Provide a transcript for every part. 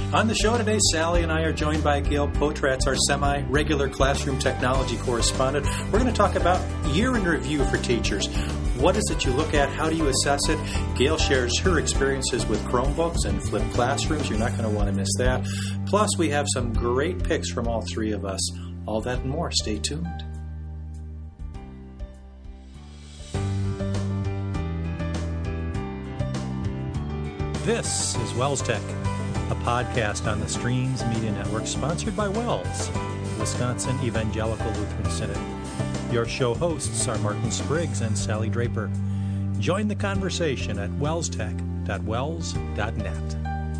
On the show today, Sally and I are joined by Gail Potratz, our semi-regular classroom technology correspondent. We're going to talk about year in review for teachers. What is it you look at? How do you assess it? Gail shares her experiences with Chromebooks and flipped classrooms. You're not going to want to miss that. Plus, we have some great picks from all three of us. All that and more. Stay tuned. This is Wells Tech, a podcast on the Streams Media Network sponsored by Wells, Wisconsin Evangelical Lutheran Synod. Your show hosts are Martin Spriggs and Sally Draper. Join the conversation at wellstech.wells.net.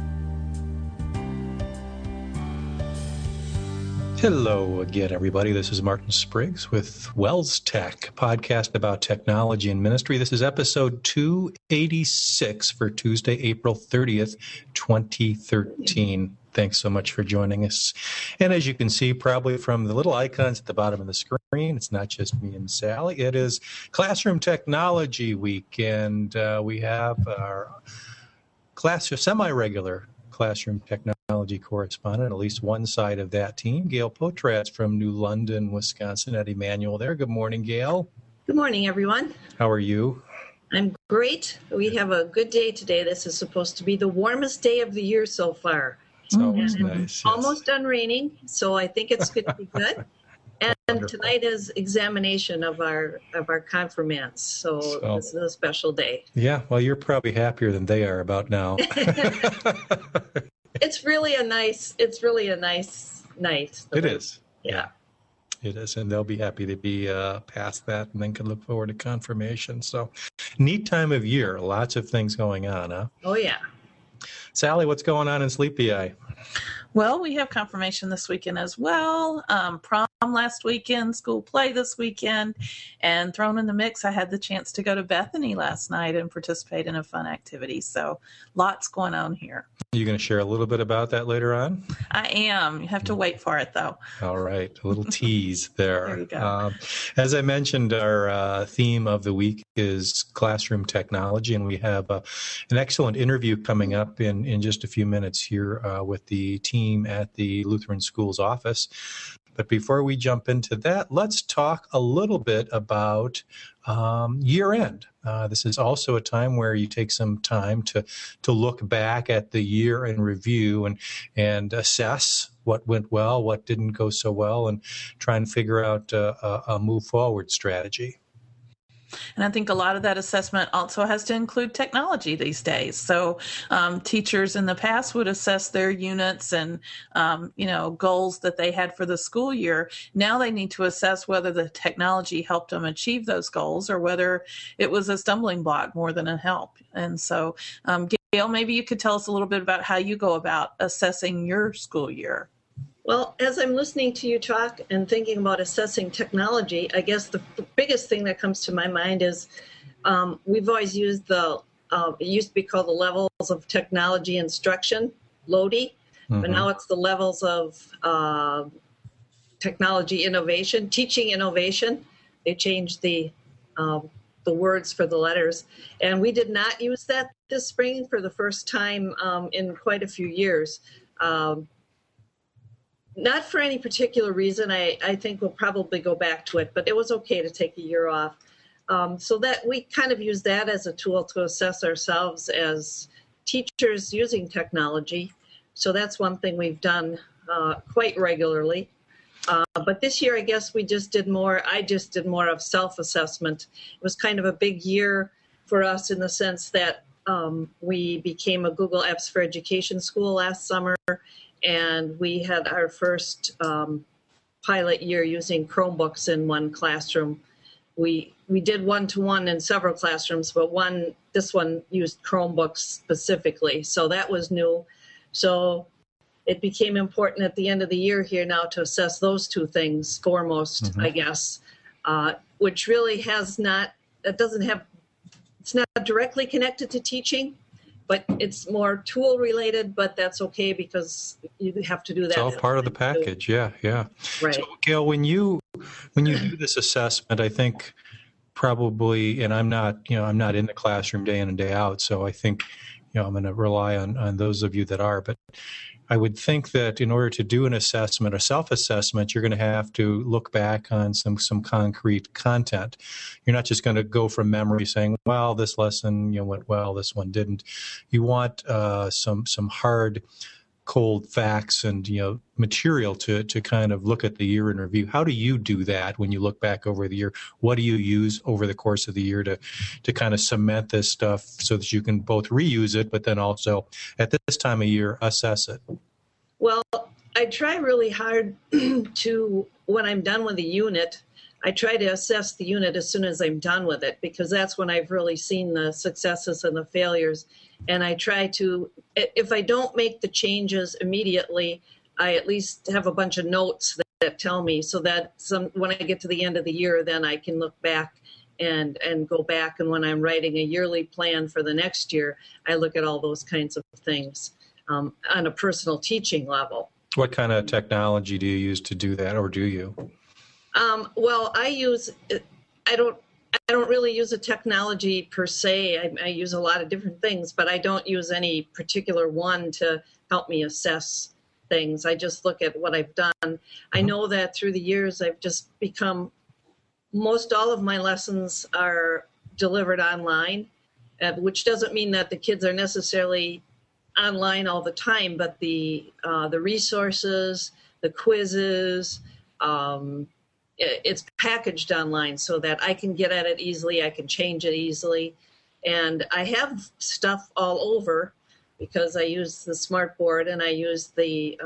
Hello again, everybody. This is Martin Spriggs with Wells Tech, a podcast about technology and ministry. This is episode 286 for Tuesday, April 30th, 2013. Thanks so much for joining us. And as you can see, probably from the little icons at the bottom of the screen, it's not just me and Sally. It is Classroom Technology Week, and we have our semi-regular Classroom Technology correspondent, at least one side of that team, Gail Potratz from New London, Wisconsin, at Emmanuel there. Good morning, Gail. Good morning, everyone. How are you? I'm great. We have a good day today. This is supposed to be the warmest day of the year so far. It's always nice. Yes. Almost done raining, so I think it's going to be good. And wonderful. Tonight is examination of our confirmands, so this is a special day. Yeah, well, you're probably happier than they are about now. It's really a nice night. It is. Yeah. It is, and they'll be happy to be past that and then can look forward to confirmation. So, neat time of year. Lots of things going on, huh? Oh, yeah. Sally, what's going on in Sleepy Eye? Well, we have confirmation this weekend as well. Prom last weekend, school play this weekend, and thrown in the mix, I had the chance to go to Bethany last night and participate in a fun activity. So lots going on here. Are you going to share a little bit about that later on? I am. You have to wait for it, though. All right. A little tease there. There you go. As I mentioned, our theme of the week is classroom technology, and we have an excellent interview coming up in just a few minutes here with the team at the Lutheran Schools office. But before we jump into that, let's talk a little bit about year end. This is also a time where you take some time to look back at the year in review and assess what went well, what didn't go so well, and try and figure out a move forward strategy. And I think a lot of that assessment also has to include technology these days. So teachers in the past would assess their units and, goals that they had for the school year. Now they need to assess whether the technology helped them achieve those goals or whether it was a stumbling block more than a help. And so, Gail, maybe you could tell us a little bit about how you go about assessing your school year. Well, as I'm listening to you talk and thinking about assessing technology, I guess the biggest thing that comes to my mind is we've always used it used to be called the levels of technology instruction, LOTI, but now it's the levels of technology innovation, teaching innovation. They changed the words for the letters. And we did not use that this spring for the first time in quite a few years. Not for any particular reason. I think we'll probably go back to it, but it was okay to take a year off. So that we kind of use that as a tool to assess ourselves as teachers using technology. So that's one thing we've done quite regularly. But this year, I guess I just did more of self-assessment. It was kind of a big year for us in the sense that we became a Google Apps for Education school last summer. And we had our first pilot year using Chromebooks in one classroom. We did one-to-one in several classrooms, but this one used Chromebooks specifically. So that was new. So it became important at the end of the year here now to assess those two things foremost, I guess, which really it's not directly connected to teaching. But it's more tool related, but that's okay because you have to do that. It's all part of the package. Yeah. Right. So, Gail, when you do this assessment, I think probably, and I'm not in the classroom day in and day out, so I think I'm going to rely on those of you that are. But I would think that in order to do an assessment, a self-assessment, you're going to have to look back on some concrete content. You're not just going to go from memory saying, well, this lesson went well, this one didn't. You want some hard, cold facts and material to kind of look at the year in review. How do you do that when you look back over the year? What do you use over the course of the year to kind of cement this stuff so that you can both reuse it, but then also at this time of year assess it? Well, I try really hard to, when I'm done with a unit, I try to assess the unit as soon as I'm done with it, because that's when I've really seen the successes and the failures. And I try to, if I don't make the changes immediately, I at least have a bunch of notes that tell me, so that when I get to the end of the year, then I can look back and go back. And when I'm writing a yearly plan for the next year, I look at all those kinds of things on a personal teaching level. What kind of technology do you use to do that, or do you? Well, I don't really use a technology per se. I use a lot of different things, but I don't use any particular one to help me assess things. I just look at what I've done. I know that through the years, I've just become, most all of my lessons are delivered online, which doesn't mean that the kids are necessarily online all the time, but the resources, the quizzes, it's packaged online so that I can get at it easily. I can change it easily. And I have stuff all over because I use the Smartboard and I use the,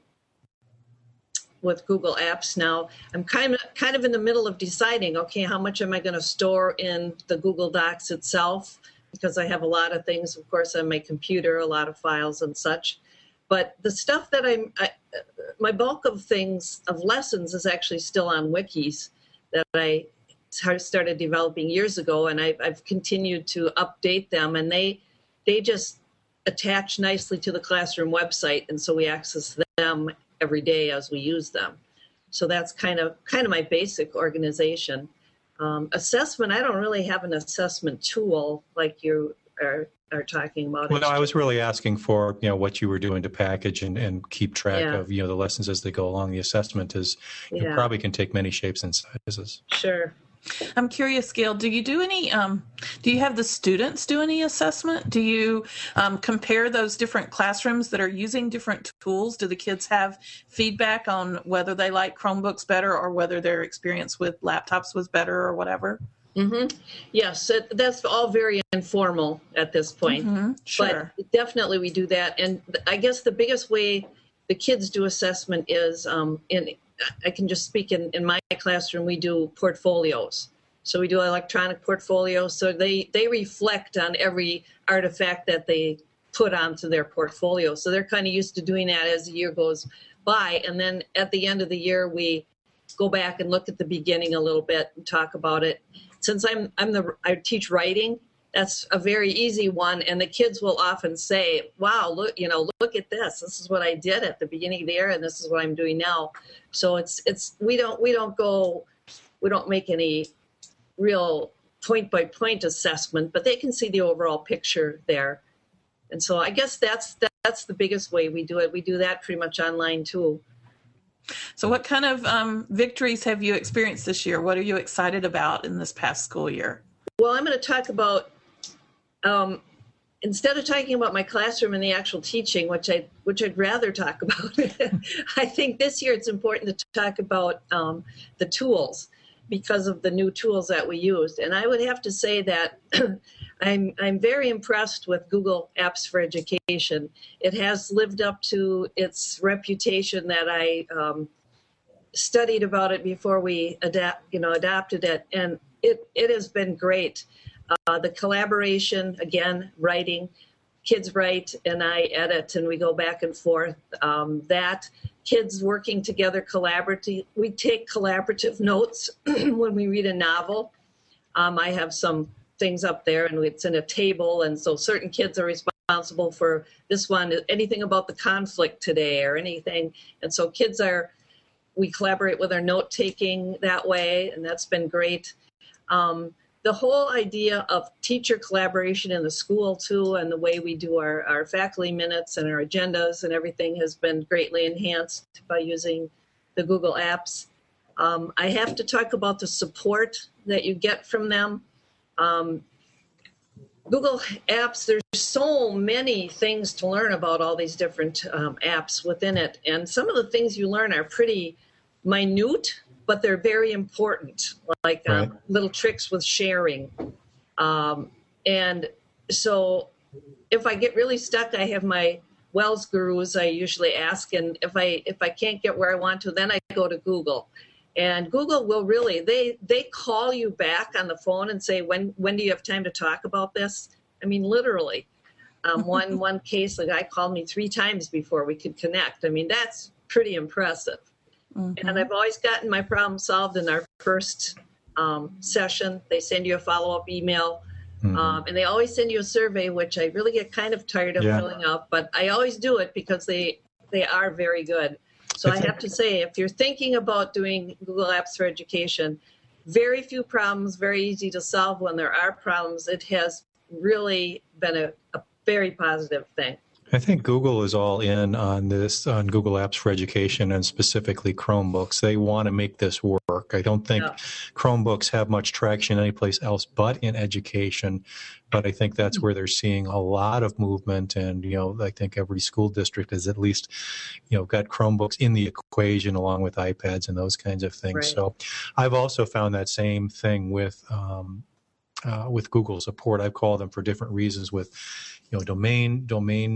with Google Apps now. I'm kind of in the middle of deciding, okay, how much am I going to store in the Google Docs itself? Because I have a lot of things, of course, on my computer, a lot of files and such. But the stuff that my bulk of things, of lessons, is actually still on wikis that I started developing years ago, and I've continued to update them, and they just attach nicely to the classroom website, and so we access them every day as we use them. So that's kind of my basic organization. Assessment, I don't really have an assessment tool like you are talking about. Well, no, I was really asking for, what you were doing to package and keep track of, the lessons as they go along. The assessment is, it probably can take many shapes and sizes. Sure. I'm curious, Gail, do you do any, do you have the students do any assessment? Do you compare those different classrooms that are using different tools? Do the kids have feedback on whether they like Chromebooks better or whether their experience with laptops was better or whatever? Mm-hmm. Yes, that's all very informal at this point. Mm-hmm. Sure. But definitely we do that. And I guess the biggest way the kids do assessment is, I can just speak in my classroom, we do portfolios. So we do electronic portfolios. So they reflect on every artifact that they put onto their portfolio. So they're kind of used to doing that as the year goes by. And then at the end of the year, we go back and look at the beginning a little bit and talk about it. Since I teach writing, that's a very easy one, and the kids will often say, "Wow, look at this. This is what I did at the beginning of the year, and this is what I'm doing now." So we don't make any real point by point assessment, but they can see the overall picture there. And so I guess that's the biggest way we do it. We do that pretty much online too. So what kind of victories have you experienced this year? What are you excited about in this past school year? Well, I'm going to talk about, instead of talking about my classroom and the actual teaching, which I'd rather talk about, I think this year it's important to talk about the tools because of the new tools that we used. And I would have to say that I'm very impressed with Google Apps for Education. It has lived up to its reputation that I studied about it before we adopted it, and it has been great. The collaboration, again, writing, kids write and I edit, and we go back and forth. That kids working together collaboratively. We take collaborative notes when we read a novel. I have some things up there, and it's in a table, and so certain kids are responsible for this one, anything about the conflict today or anything. And so we collaborate with our note taking that way, and that's been great. The the whole idea of teacher collaboration in the school too, and the way we do our faculty minutes and our agendas and everything has been greatly enhanced by using the Google Apps. I have to talk about the support that you get from them. Google Apps, there's so many things to learn about all these different apps within it. And some of the things you learn are pretty minute, but they're very important, like Right. Little tricks with sharing. And so if I get really stuck, I have my Wells gurus I usually ask. And if I can't get where I want to, then I go to Google. And Google will really, they call you back on the phone and say, when do you have time to talk about this? I mean, literally. One case, the guy called me 3 times before we could connect. I mean, that's pretty impressive. Mm-hmm. And I've always gotten my problem solved in our first session. They send you a follow-up email. Mm-hmm. And they always send you a survey, which I really get kind of tired of filling out. But I always do it because they are very good. So I have to say, if you're thinking about doing Google Apps for Education, very few problems, very easy to solve. When there are problems, it has really been a very positive thing. I think Google is all in on this, on Google Apps for Education and specifically Chromebooks. They want to make this work. I don't think Chromebooks have much traction anyplace else but in education. But I think that's where they're seeing a lot of movement. And, I think every school district has at least, got Chromebooks in the equation along with iPads and those kinds of things. Right. So I've also found that same thing with Google support. I've called them for different reasons with domain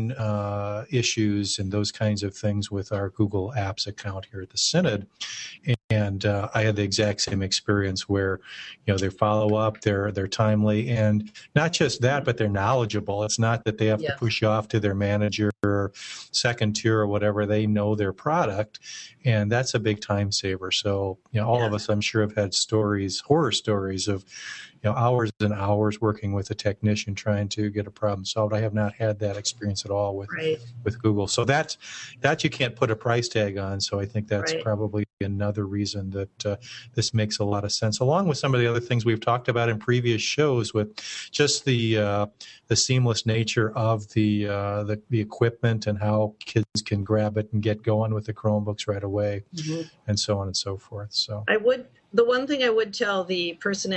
issues and those kinds of things with our Google Apps account here at the Synod. And I had the exact same experience where, they follow up, they're timely, and not just that, but they're knowledgeable. It's not that they have to push you off to their manager or second tier or whatever. They know their product, and that's a big time saver. So, all of us, I'm sure, have had horror stories of, hours and hours working with a technician trying to get a problem solved. I have not had that experience at all with Google. So that you can't put a price tag on. So I think that's probably another reason that this makes a lot of sense, along with some of the other things we've talked about in previous shows, with just the seamless nature of the equipment and how kids can grab it and get going with the Chromebooks right away, and so on and so forth. So the one thing I would tell the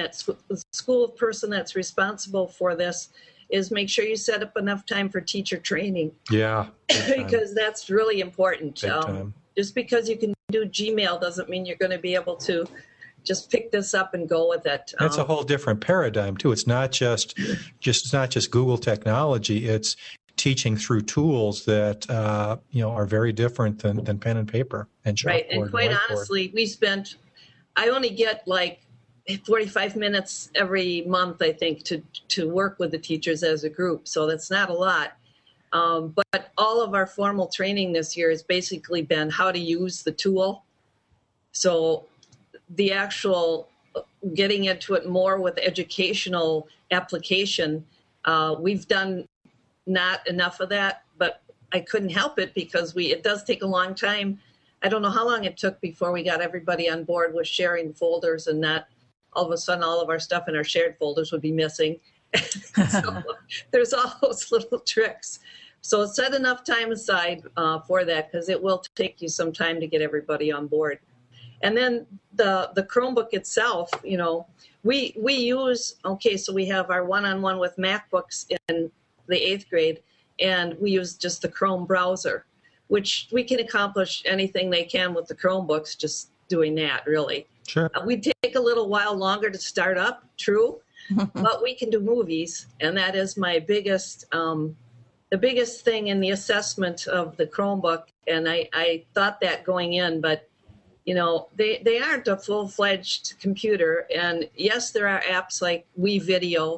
school person that's responsible for this is make sure you set up enough time for teacher training. Yeah. Because that's really important. Time. Just because you can do Gmail doesn't mean you're going to be able to just pick this up and go with it. That's a whole different paradigm too. It's not just Google technology. It's teaching through tools that are very different than pen and paper and chalkboard. Right, and quite honestly, I only get like 45 minutes every month, I think, to work with the teachers as a group. So that's not a lot. But all of our formal training this year has basically been how to use the tool. So the actual getting into it more with educational application, we've done not enough of that, but I couldn't help it because it does take a long time. I don't know how long it took before we got everybody on board with sharing folders, and that all of a sudden all of our stuff in our shared folders would be missing. So there's all those little tricks. So set enough time aside for that, because it will take you some time to get everybody on board. And then the Chromebook itself, we use, so we have our one-on-one with MacBooks in the 8th grade, and we use just the Chrome browser, which we can accomplish anything they can with the Chromebooks, just doing that, really. Sure. We take a little while longer to start up, true, but we can do movies, and that is my biggest, the biggest thing in the assessment of the Chromebook, and I thought that going in, but, they aren't a full-fledged computer, and yes, there are apps like WeVideo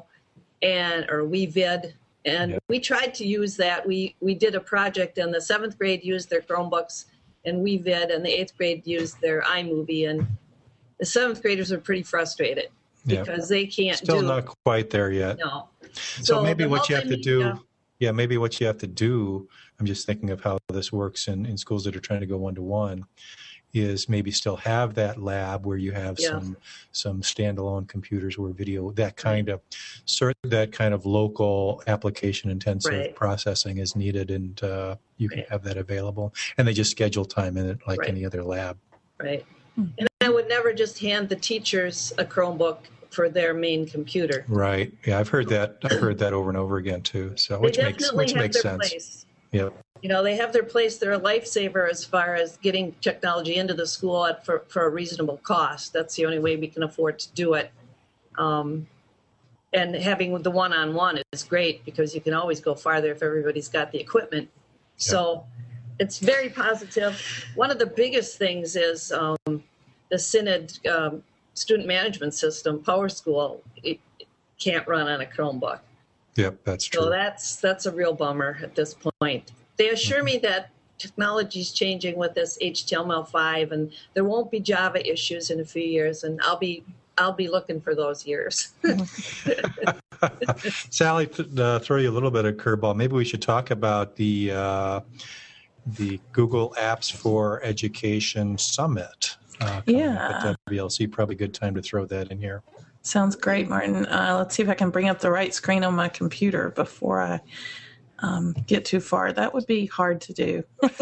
or WeVid, and we tried to use that. We did a project, and the 7th grade used their Chromebooks and WeVid, and the 8th grade used their iMovie, and the 7th graders are pretty frustrated because they can't Still not quite there yet. No. So maybe what you have to do, maybe what you have to do, I'm just thinking of how this works in schools that are trying to go one-to-one, is maybe still have that lab where you have Yeah. some standalone computers where video, that kind of local application intensive Right. processing is needed, and you can Right. have that available, and they just schedule time in it like Right. any other lab. Right. And I would never just hand the teachers a Chromebook for their main computer. Right. Yeah, I've heard that over and over again too. So They which definitely have makes their sense. place. Yeah. You know, they have their place. They're a lifesaver as far as getting technology into the school for a reasonable cost. That's the only way we can afford to do it. And having the one-on-one is great because you can always go farther if everybody's got the equipment. So it's very positive. One of the biggest things is the Synod student management system, PowerSchool, it can't run on a Chromebook. Yep, that's true. So that's a real bummer at this point. They assure me that technology is changing with this HTML5, and there won't be Java issues in a few years, and I'll be looking for those years. Sally, throw you a little bit of curveball. Maybe we should talk about the Google Apps for Education Summit. At WLC, probably a good time to throw that in here. Sounds great, Martin. Let's see if I can bring up the right screen on my computer before I get too far. That would be hard to do.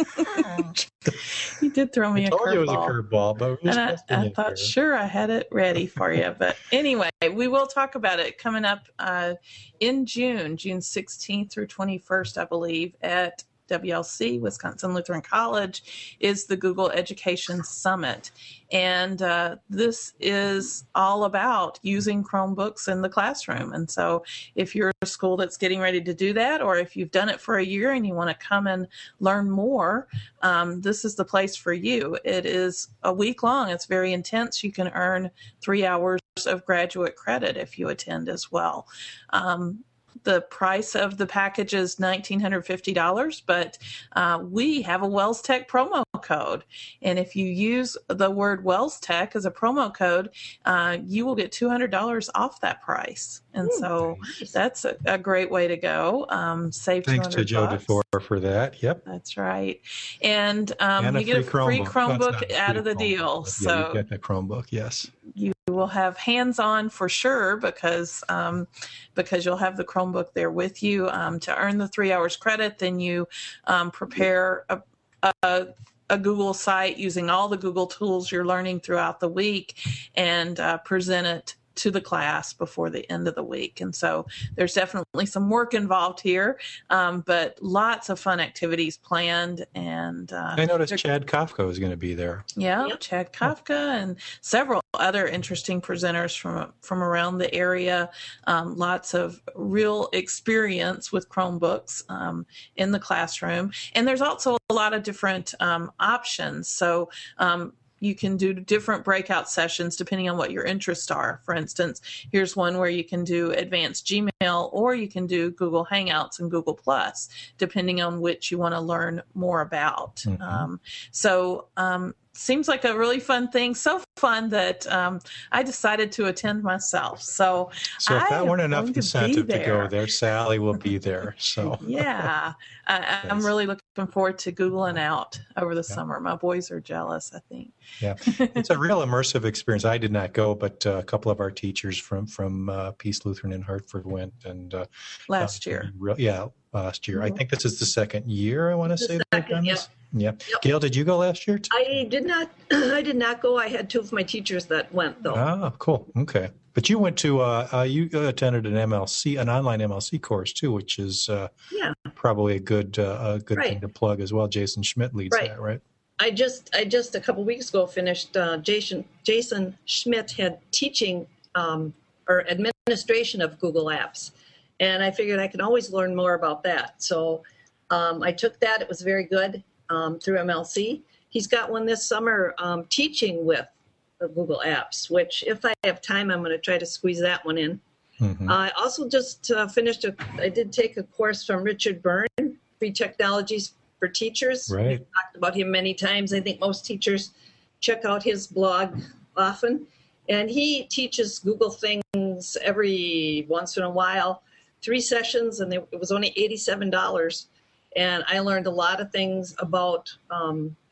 You did throw me a curveball. I told you it was a curveball, but I thought, sure, I had it ready for you. But anyway, we will talk about it coming up in June 16th through 21st, I believe, at WLC, Wisconsin Lutheran College, is the Google Education Summit. And this is all about using Chromebooks in the classroom. And so if you're a school that's getting ready to do that, or if you've done it for a year and you want to come and learn more, this is the place for you. It is a week long. It's very intense. You can earn 3 hours of graduate credit if you attend as well. The price of the package is $1,950, but we have a Wells Tech promo code. And if you use the word Wells Tech as a promo code, you will get $200 off that price. And so that's a great way to go. Save $200. Thanks to Joe DeFore for that. Yep. That's right. And you get a free Chromebook out of the deal. So you get the Chromebook, yes. You will have hands-on for sure because you'll have the Chromebook there with you. To earn the 3 hours credit, then you prepare a Google site using all the Google tools you're learning throughout the week and present it to the class before the end of the week. And so there's definitely some work involved here, but lots of fun activities planned. And I noticed Chad Kafka is going to be there. Yeah, yep. Chad Kafka and several other interesting presenters from around the area. Lots of real experience with Chromebooks in the classroom. And there's also a lot of different options. So you can do different breakout sessions depending on what your interests are. For instance, here's one where you can do advanced Gmail, or you can do Google Hangouts and Google Plus, depending on which you want to learn more about. Mm-hmm. Seems like a really fun thing. So fun that I decided to attend myself. So if that weren't enough incentive to go there, Sally will be there. So yeah, I'm really looking forward to Googling out over the summer. My boys are jealous, I think. Yeah, it's a real immersive experience. I did not go, but a couple of our teachers from Peace Lutheran in Hartford went, and last year. Last year. I think this is the second year, I want to say. Second, yeah. Yep. Gail, did you go last year too? I did not. I did not go. I had two of my teachers that went though. Oh, cool. Okay, but you went to you attended an online MLC course too, which is probably a good thing to plug as well. Jason Schmidt leads that, right? I just a couple weeks ago finished. Jason Schmidt had teaching or administration of Google Apps, and I figured I can always learn more about that. So I took that. It was very good. Through MLC. He's got one this summer teaching with Google Apps, which if I have time, I'm going to try to squeeze that one in. Mm-hmm. I also just finished I did take a course from Richard Byrne, Free Technologies for Teachers. Right. We've talked about him many times. I think most teachers check out his blog often. And he teaches Google things every once in a while, 3 sessions, and it was only $87. And I learned a lot of things about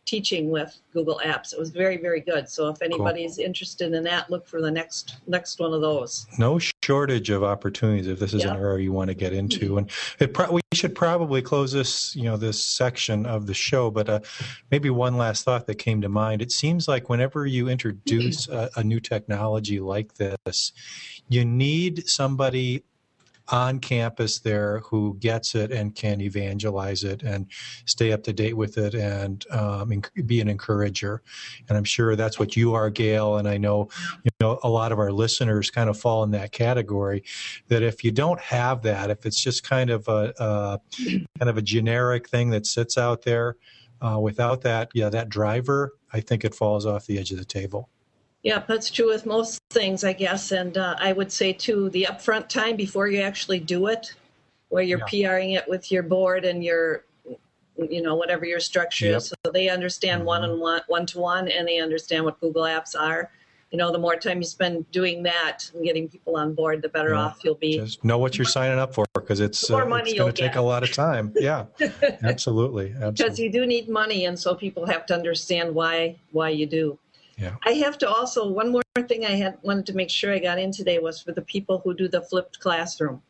teaching with Google Apps. It was very, very good. So if anybody's interested in that, look for the next one of those. No shortage of opportunities if this is an area you want to get into. And we should probably close this, this section of the show, but maybe one last thought that came to mind. It seems like whenever you introduce a new technology like this, you need somebody on campus there who gets it and can evangelize it and stay up to date with it and be an encourager. And I'm sure that's what you are, Gail. And I know, a lot of our listeners kind of fall in that category, that if you don't have that, if it's just kind of a generic thing that sits out there without that, that driver, I think it falls off the edge of the table. Yeah, that's true with most things, I guess. And I would say, too, the upfront time before you actually do it, where you're PRing it with your board and your, whatever your structure is, so they understand one-to-one, and they understand what Google Apps are. The more time you spend doing that and getting people on board, the better off you'll be. Just know what you're signing up for, because it's going to take a lot of time. Yeah, absolutely. Because you do need money, and so people have to understand why you do. Yeah. I have to also, one more thing I wanted to make sure I got in today was for the people who do the flipped classroom.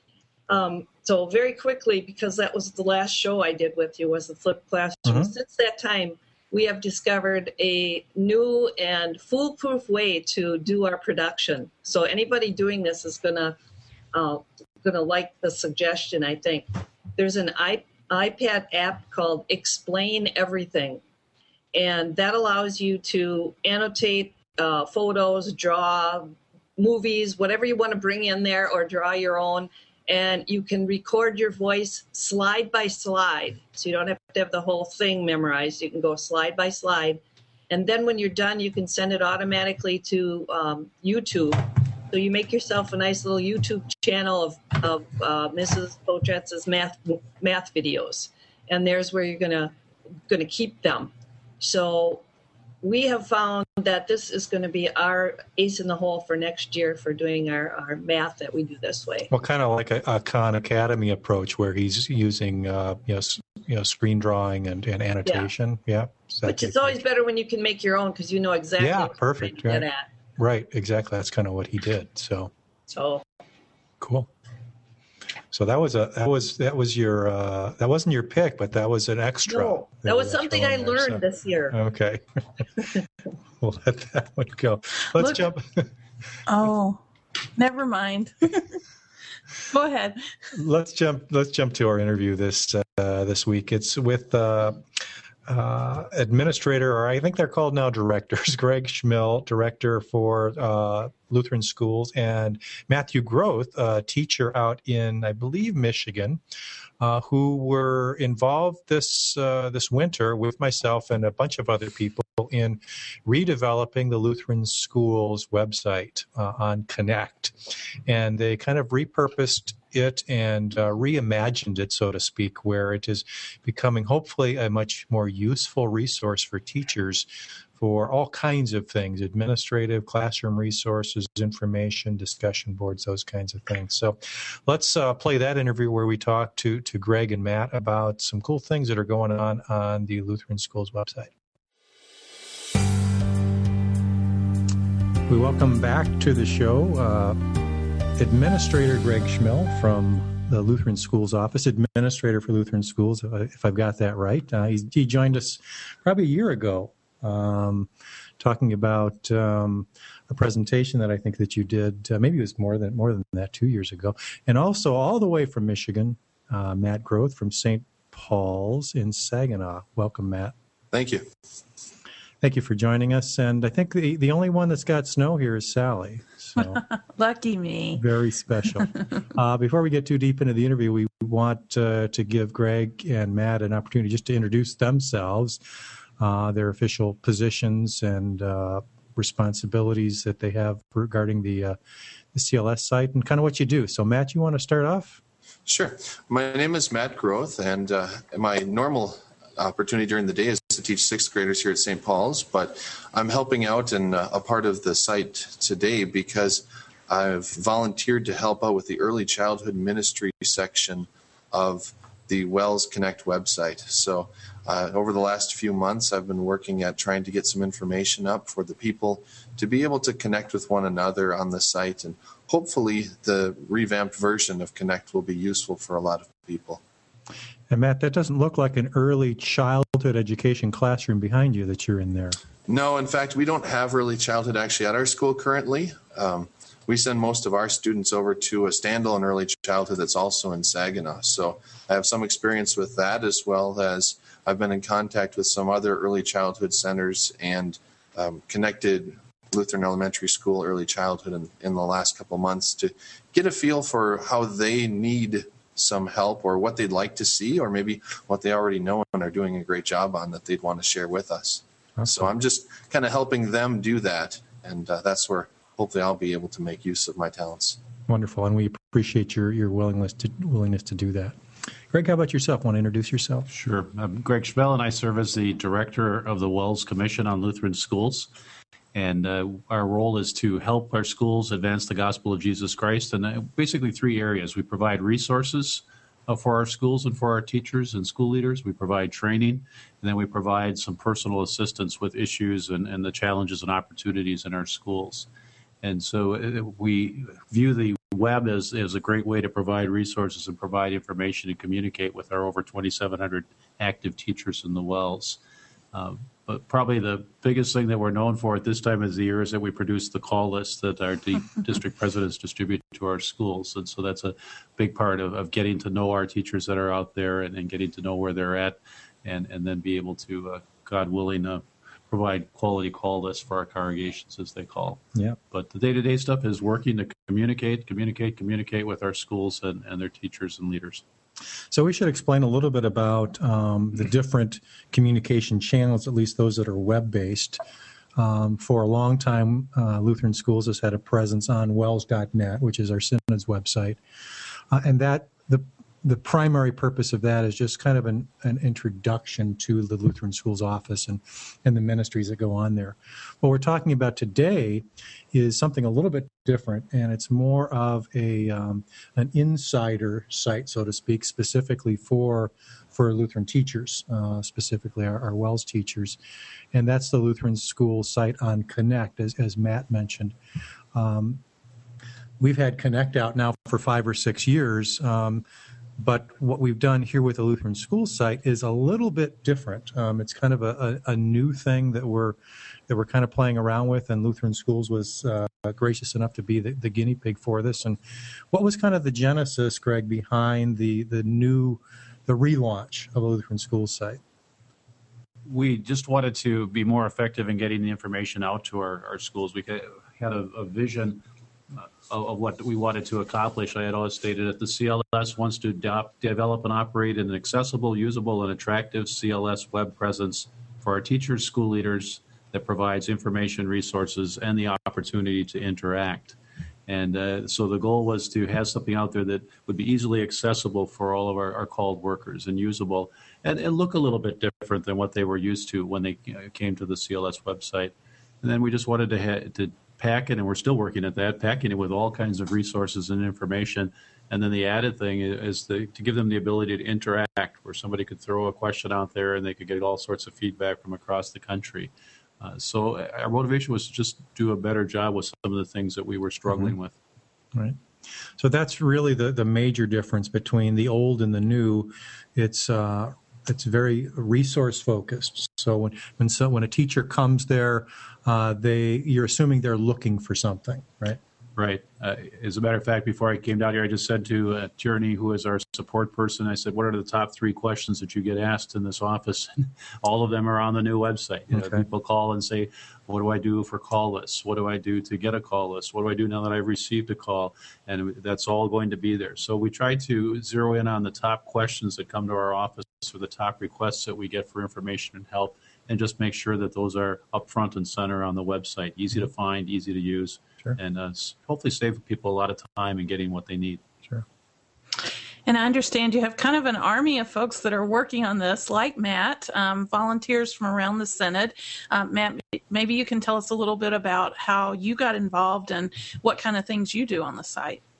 So very quickly, because that was the last show I did with you, was the flipped classroom. Since that time, we have discovered a new and foolproof way to do our production. So anybody doing this is gonna like the suggestion, I think. There's an iPad app called Explain Everything. And that allows you to annotate photos, draw movies, whatever you want to bring in there, or draw your own. And you can record your voice slide by slide. So you don't have to have the whole thing memorized. You can go slide by slide. And then when you're done, you can send it automatically to YouTube. So you make yourself a nice little YouTube channel of Mrs. Potretz's math videos. And there's where you're gonna keep them. So we have found that this is going to be our ace in the hole for next year for doing our math that we do this way. Well, kind of like a Khan Academy approach where he's using screen drawing and annotation. Yeah. Which is always better when you can make your own, because you know exactly what perfect. You're at. Right, exactly. That's kind of what he did. So cool. So that was your that wasn't your pick, but that was an extra. No, that was something I learned this year. Okay, we'll let that one go. Let's jump. Oh, never mind. Go ahead. Let's jump to our interview this week. It's with administrator, or I think they're called now directors, Greg Schmill, director for Lutheran Schools, and Matthew Groth, a teacher out in, I believe, Michigan, who were involved this winter with myself and a bunch of other people in redeveloping the Lutheran Schools website on Connect. And they kind of repurposed it and reimagined it, so to speak, where it is becoming hopefully a much more useful resource for teachers for all kinds of things: administrative, classroom resources, information, discussion boards, those kinds of things. So let's play that interview where we talk to Greg and Matt about some cool things that are going on the Lutheran Schools website. We welcome back to the show Administrator Greg Schmill from the Lutheran Schools office, administrator for Lutheran Schools, if I've got that right. He joined us probably a year ago, talking about a presentation that I think that you did, maybe it was more than that, 2 years ago. And also all the way from Michigan, Matt Groth from St. Paul's in Saginaw. Welcome, Matt. Thank you. Thank you for joining us. And I think the only one that's got snow here is Sally. So lucky me. Very special. Before we get too deep into the interview, we want to give Greg and Matt an opportunity just to introduce themselves, their official positions and responsibilities that they have regarding the CLS site and kind of what you do. So, Matt, you want to start off? Sure. My name is Matt Groth, and my normal opportunity during the day is to teach sixth graders here at St. Paul's, but I'm helping out and a part of the site today because I've volunteered to help out with the early childhood ministry section of the Wells Connect website. So over the last few months, I've been working at trying to get some information up for the people to be able to connect with one another on the site. And hopefully the revamped version of Connect will be useful for a lot of people. And Matt, that doesn't look like an early childhood education classroom behind you that you're in there. No, in fact, we don't have early childhood actually at our school currently. We send most of our students over to a standalone early childhood that's also in Saginaw. So I have some experience with that, as well as I've been in contact with some other early childhood centers and connected Lutheran Elementary School early childhood in the last couple months to get a feel for how they need some help, or what they'd like to see, or maybe what they already know and are doing a great job on that they'd want to share with us. Okay. So I'm just kind of helping them do that, and that's where hopefully I'll be able to make use of my talents. Wonderful, and we appreciate your willingness to do that. Greg, how about yourself? Want to introduce yourself? Sure. I'm Greg Schmel, and I serve as the director of the Wells Commission on Lutheran Schools. And our role is to help our schools advance the gospel of Jesus Christ in basically three areas. We provide resources for our schools and for our teachers and school leaders. We provide training, and then we provide some personal assistance with issues and the challenges and opportunities in our schools. And so we view the web as a great way to provide resources and provide information and communicate with our over 2,700 active teachers in the Wells. But probably the biggest thing that we're known for at this time of the year is that we produce the call list that our district presidents distribute to our schools. And so that's a big part of getting to know our teachers that are out there and getting to know where they're at, and then be able to, God willing, provide quality call lists for our congregations as they call. Yeah. But the day-to-day stuff is working to communicate with our schools and their teachers and leaders. So we should explain a little bit about the different communication channels, at least those that are web-based. For a long time, Lutheran Schools has had a presence on wells.net, which is our synod's website. And that the primary purpose of that is just kind of an introduction to the Lutheran Schools office and the ministries that go on there. What we're talking about today is something a little bit different, and it's more of an insider site, so to speak, specifically for Lutheran teachers, specifically our Wells teachers. And that's the Lutheran School site on Connect, as Matt mentioned. We've had Connect out now for 5 or 6 years. But what we've done here with the Lutheran School site is a little bit different. It's kind of a new thing that we're kind of playing around with, and Lutheran Schools was gracious enough to be the guinea pig for this. And what was kind of the genesis, Greg, behind the relaunch of the Lutheran Schools site? We just wanted to be more effective in getting the information out to our schools. We had a vision of what we wanted to accomplish. I had always stated that the CLS wants to develop and operate an accessible, usable, and attractive CLS web presence for our teachers, school leaders, that provides information, resources, and the opportunity to interact. And so the goal was to have something out there that would be easily accessible for all of our called workers and usable, and look a little bit different than what they were used to when they came to the CLS website. And then we just wanted to pack it, and we're still working at that, packing it with all kinds of resources and information. And then the added thing is to give them the ability to interact, where somebody could throw a question out there and they could get all sorts of feedback from across the country. So our motivation was to just do a better job with some of the things that we were struggling with. Right. So that's really the major difference between the old and the new. It's very resource focused. So when a teacher comes there, you're assuming they're looking for something, right? Right. As a matter of fact, before I came down here, I just said to Tierney, who is our support person, I said, what are the top 3 questions that you get asked in this office? All of them are on the new website. Okay. People call and say, what do I do for call lists? What do I do to get a call list? What do I do now that I've received a call? And that's all going to be there. So we try to zero in on the top questions that come to our office, or the top requests that we get for information and help, and just make sure that those are up front and center on the website, easy to find, easy to use. Sure. And hopefully save people a lot of time in getting what they need. Sure. And I understand you have kind of an army of folks that are working on this, like Matt, volunteers from around the Synod. Matt, maybe you can tell us a little bit about how you got involved and what kind of things you do on the site.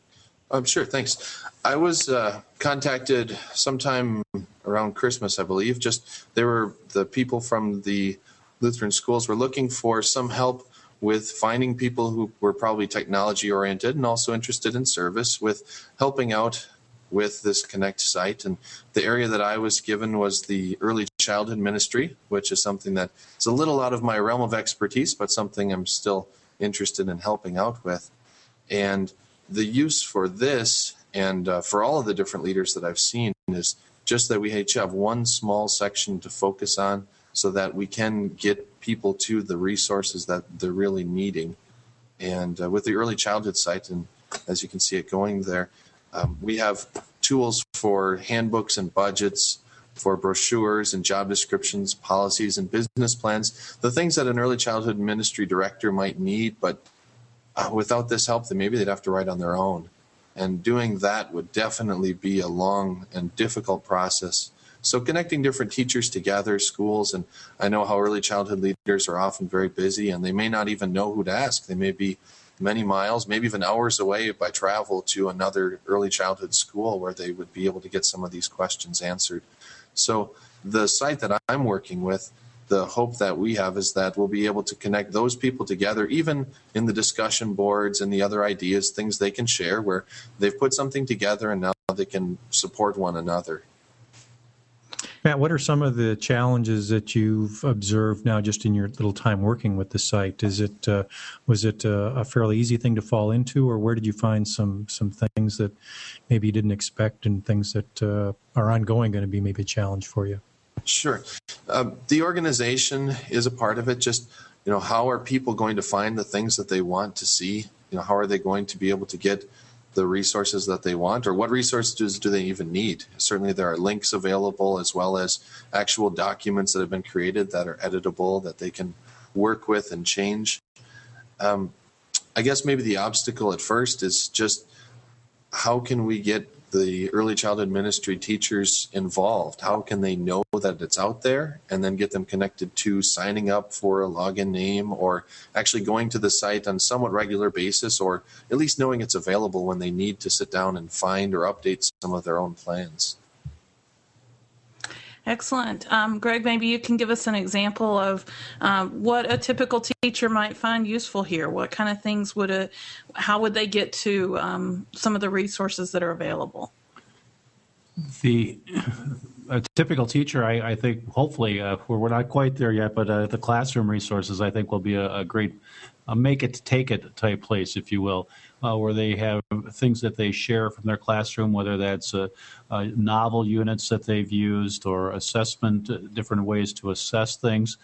Sure, thanks. I was contacted sometime around Christmas, I believe. The people from the Lutheran schools were looking for some help with finding people who were probably technology oriented and also interested in service with helping out with this Connect site. And the area that I was given was the early childhood ministry, which is something that is a little out of my realm of expertise, but something I'm still interested in helping out with. And the use for this and for all of the different leaders that I've seen is just that we each have one small section to focus on so that we can get people to the resources that they're really needing. And with the early childhood site, and as you can see it going there, we have tools for handbooks and budgets, for brochures and job descriptions, policies and business plans, the things that an early childhood ministry director might need, but without this help, then maybe they'd have to write on their own. And doing that would definitely be a long and difficult process. So connecting different teachers together, schools, and I know how early childhood leaders are often very busy and they may not even know who to ask. They may be many miles, maybe even hours away by travel to another early childhood school where they would be able to get some of these questions answered. So the site that I'm working with, the hope that we have is that we'll be able to connect those people together, even in the discussion boards and the other ideas, things they can share where they've put something together and now they can support one another. Matt, what are some of the challenges that you've observed now just in your little time working with the site? Was it a fairly easy thing to fall into, or where did you find some things that maybe you didn't expect and things that are ongoing going to be maybe a challenge for you? Sure. The organization is a part of it. Just, how are people going to find the things that they want to see? How are they going to be able to get the resources that they want, or what resources do they even need? Certainly there are links available as well as actual documents that have been created that are editable that they can work with and change. I guess maybe the obstacle at first is just how can we get the early childhood ministry teachers involved? How can they know that it's out there and then get them connected to signing up for a login name or actually going to the site on somewhat regular basis, or at least knowing it's available when they need to sit down and find or update some of their own plans? Excellent. Greg, maybe you can give us an example of what a typical teacher might find useful here. What kind of things how would they get to some of the resources that are available? A typical teacher, I think, hopefully, we're not quite there yet, but the classroom resources, I think, will be a great make it, take it type place, if you will, where they have things that they share from their classroom, whether that's novel units that they've used or assessment, different ways to assess things,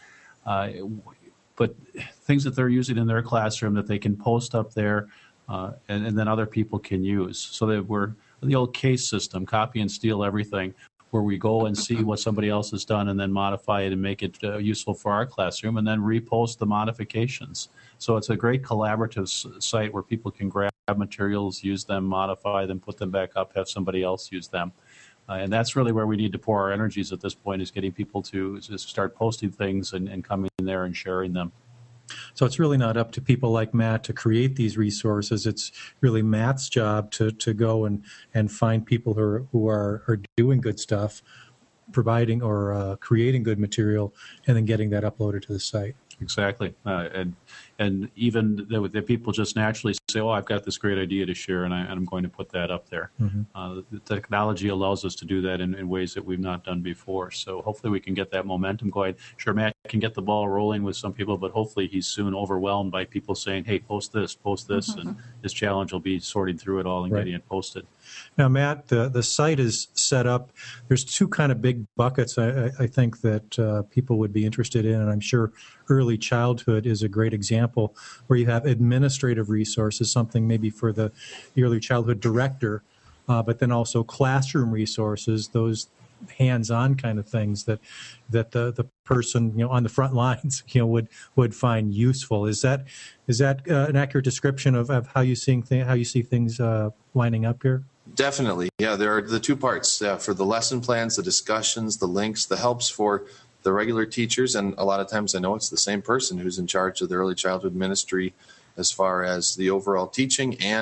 but things that they're using in their classroom that they can post up there and then other people can use. So that we're the old case system, copy and steal everything, where we go and see what somebody else has done and then modify it and make it useful for our classroom and then repost the modifications. So it's a great collaborative site where people can grab materials, use them, modify them, put them back up, have somebody else use them. And that's really where we need to pour our energies at this point, is getting people to just start posting things and coming in there and sharing them. So it's really not up to people like Matt to create these resources. It's really Matt's job to go and find people who are doing good stuff, providing or creating good material, and then getting that uploaded to the site. Exactly. And even the people just naturally say, oh, I've got this great idea to share, and I'm going to put that up there. Mm-hmm. The technology allows us to do that in ways that we've not done before. So hopefully we can get that momentum going. Sure, Matt can get the ball rolling with some people, but hopefully he's soon overwhelmed by people saying, hey, post this, mm-hmm. and his challenge will be sorting through it all and getting it posted. Now, Matt, the site is set up. There's two kind of big buckets I think that people would be interested in, and I'm sure early childhood is a great example where you have administrative resources, something maybe for the early childhood director, but then also classroom resources, those hands-on kind of things that the person on the front lines would find useful. Is that an accurate description of how you see things lining up here? Definitely. Yeah, there are the two parts for the lesson plans, the discussions, the links, the helps for the regular teachers. And a lot of times I know it's the same person who's in charge of the early childhood ministry as far as the overall teaching and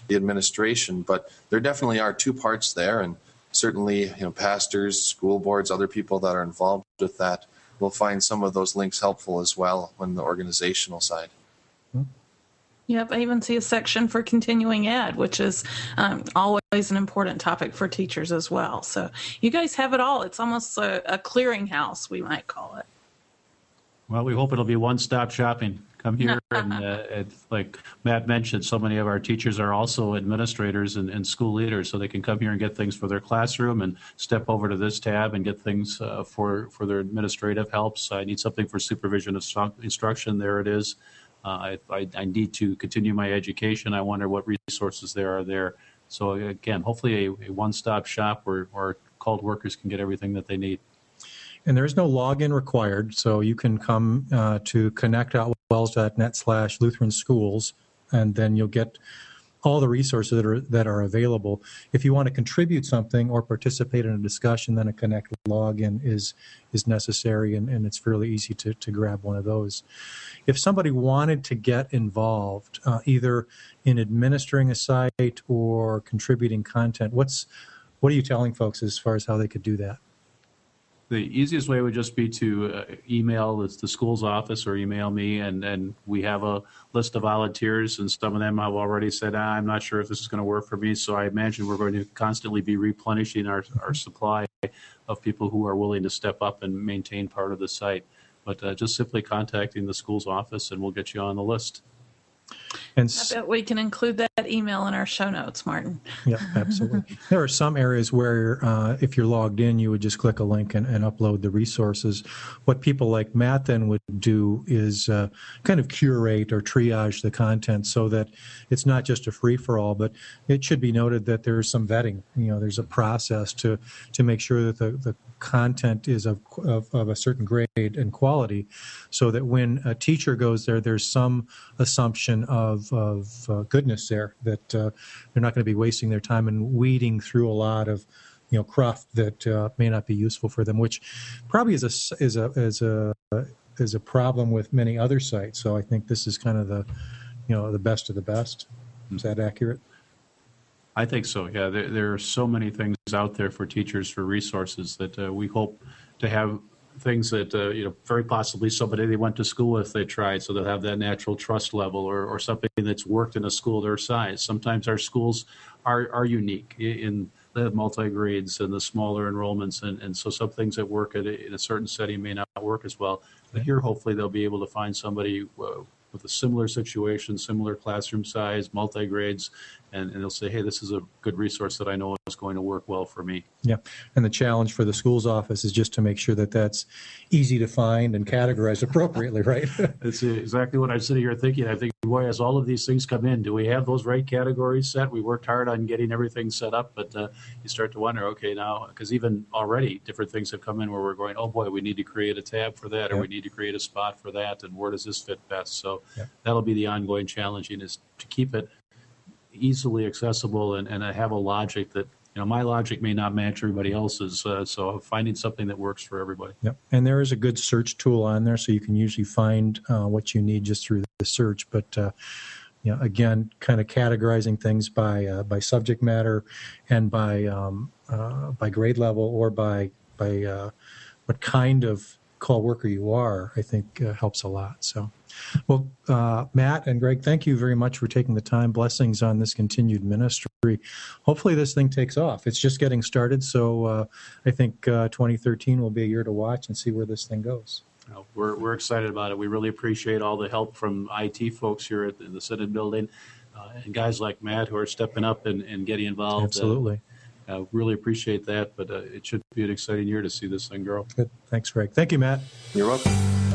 the administration. But there definitely are two parts there, and certainly, pastors, school boards, other people that are involved with that will find some of those links helpful as well on the organizational side. Yep, I even see a section for continuing ed, which is always an important topic for teachers as well. So you guys have it all. It's almost a clearinghouse, we might call it. Well, we hope it'll be one-stop shopping. Come here, and like Matt mentioned, so many of our teachers are also administrators and school leaders, so they can come here and get things for their classroom and step over to this tab and get things for their administrative helps. I need something for supervision of instruction. There it is. I need to continue my education. I wonder what resources there are there. So again, hopefully a one-stop shop where called workers can get everything that they need. And there is no login required, so you can come to connect.wells.net/Lutheran Schools, and then you'll get all the resources that are available. If you want to contribute something or participate in a discussion, then a Connect login is necessary, and it's fairly easy to grab one of those. If somebody wanted to get involved, either in administering a site or contributing content, what are you telling folks as far as how they could do that? The easiest way would just be to email the school's office or email me, and we have a list of volunteers, and some of them have already said, I'm not sure if this is going to work for me, so I imagine we're going to constantly be replenishing our supply of people who are willing to step up and maintain part of the site. But just simply contacting the school's office, and we'll get you on the list. And I bet we can include that email in our show notes, Martin. Yeah, absolutely. There are some areas where if you're logged in, you would just click a link and upload the resources. What people like Matt then would do is kind of curate or triage the content so that it's not just a free-for-all, but it should be noted that there's some vetting. There's a process to make sure that the content is of a certain grade and quality, so that when a teacher goes there, there's some assumption of goodness there, that they're not going to be wasting their time and weeding through a lot of cruft that may not be useful for them, which probably is a problem with many other sites. So I think this is kind of the best of the best. Is that accurate? I think so. Yeah, there are so many things out there for teachers, for resources, that we hope to have things that very possibly somebody they went to school with they tried, so they'll have that natural trust level, or something that's worked in a school their size. Sometimes our schools are unique in the multi-grades and the smaller enrollments, and so some things that work in a certain setting may not work as well. But here, hopefully, they'll be able to find somebody with a similar situation, similar classroom size, multi-grades, and they'll say, hey, this is a good resource that I know is going to work well for me. Yeah, and the challenge for the school's office is just to make sure that that's easy to find and categorized appropriately, right? That's exactly what I'm sitting here thinking. I think, boy, as all of these things come in, do we have those right categories set? We worked hard on getting everything set up, but you start to wonder, okay, now, because even already different things have come in where we're going, oh boy, we need to create a tab for that, or we need to create a spot for that, and where does this fit best? So that'll be the ongoing challenging, is to keep it easily accessible and have a logic that, my logic may not match everybody else's, so finding something that works for everybody. Yep. And there is a good search tool on there, so you can usually find what you need just through the search. But again, kind of categorizing things by subject matter and by grade level, or by what kind of call worker you are, I think helps a lot. So, well, Matt and Greg, thank you very much for taking the time. Blessings on this continued ministry. Hopefully this thing takes off. It's just getting started, so I think 2013 will be a year to watch and see where this thing goes. We're excited about it. We really appreciate all the help from IT folks here at the Synod building, and guys like Matt who are stepping up and getting involved. Absolutely. Really appreciate that, but it should be an exciting year to see this thing grow. Good. Thanks, Greg. Thank you, Matt. You're welcome.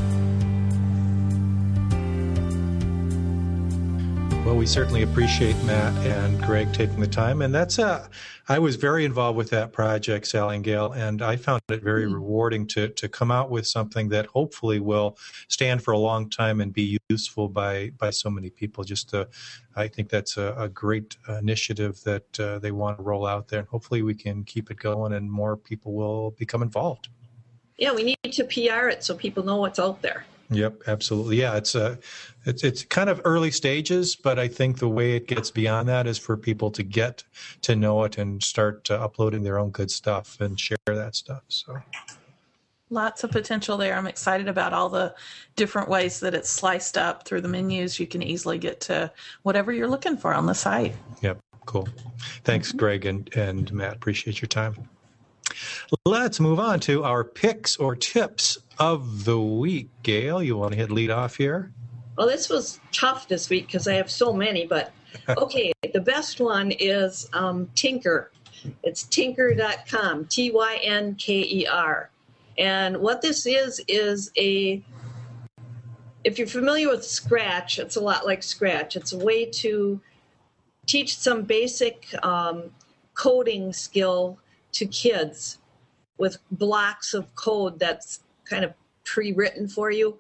Well, we certainly appreciate Matt and Greg taking the time. And I was very involved with that project, Sally and Gail, and I found it very rewarding to come out with something that hopefully will stand for a long time and be useful by so many people. I think that's a great initiative that they want to roll out there. And hopefully we can keep it going and more people will become involved. Yeah, we need to PR it so people know what's out there. Yep, absolutely. Yeah, it's kind of early stages, but I think the way it gets beyond that is for people to get to know it and start uploading their own good stuff and share that stuff. So lots of potential there. I'm excited about all the different ways that it's sliced up through the menus. You can easily get to whatever you're looking for on the site. yep, cool. Thanks, Greg and Matt. Appreciate your time. Let's move on to our picks or tips of the week. Gail, you want to hit lead off here? Well, this was tough this week because I have so many, but okay, the best one is Tinker. It's tinker.com, Tynker. And what this is if you're familiar with Scratch, it's a lot like Scratch. It's a way to teach some basic coding skill to kids with blocks of code that's kind of pre-written for you.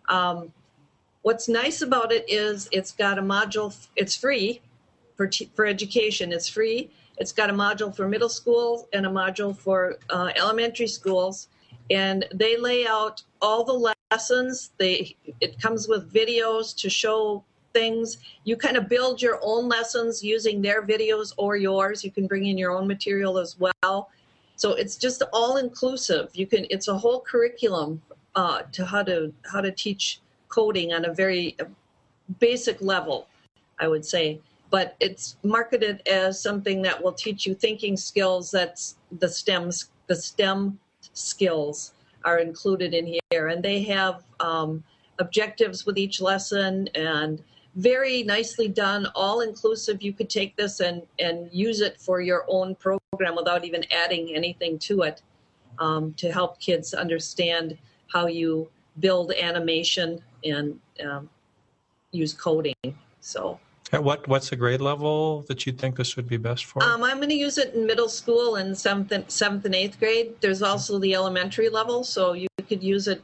What's nice about it is it's got a module. It's free for education. It's free. It's got a module for middle school and a module for elementary schools. And they lay out all the lessons. It comes with videos to show things. You kind of build your own lessons using their videos or yours. You can bring in your own material as well. So it's just all inclusive. It's a whole curriculum to how to teach coding on a very basic level, I would say. But it's marketed as something that will teach you thinking skills. That's the STEM skills are included in here. And they have objectives with each lesson and very nicely done, all inclusive. You could take this and use it for your own program without even adding anything to it to help kids understand how you build animation and use coding. So, what's the grade level that you think this would be best for? I'm going to use it in middle school and seventh and 8th grade. There's also the elementary level, so you could use it,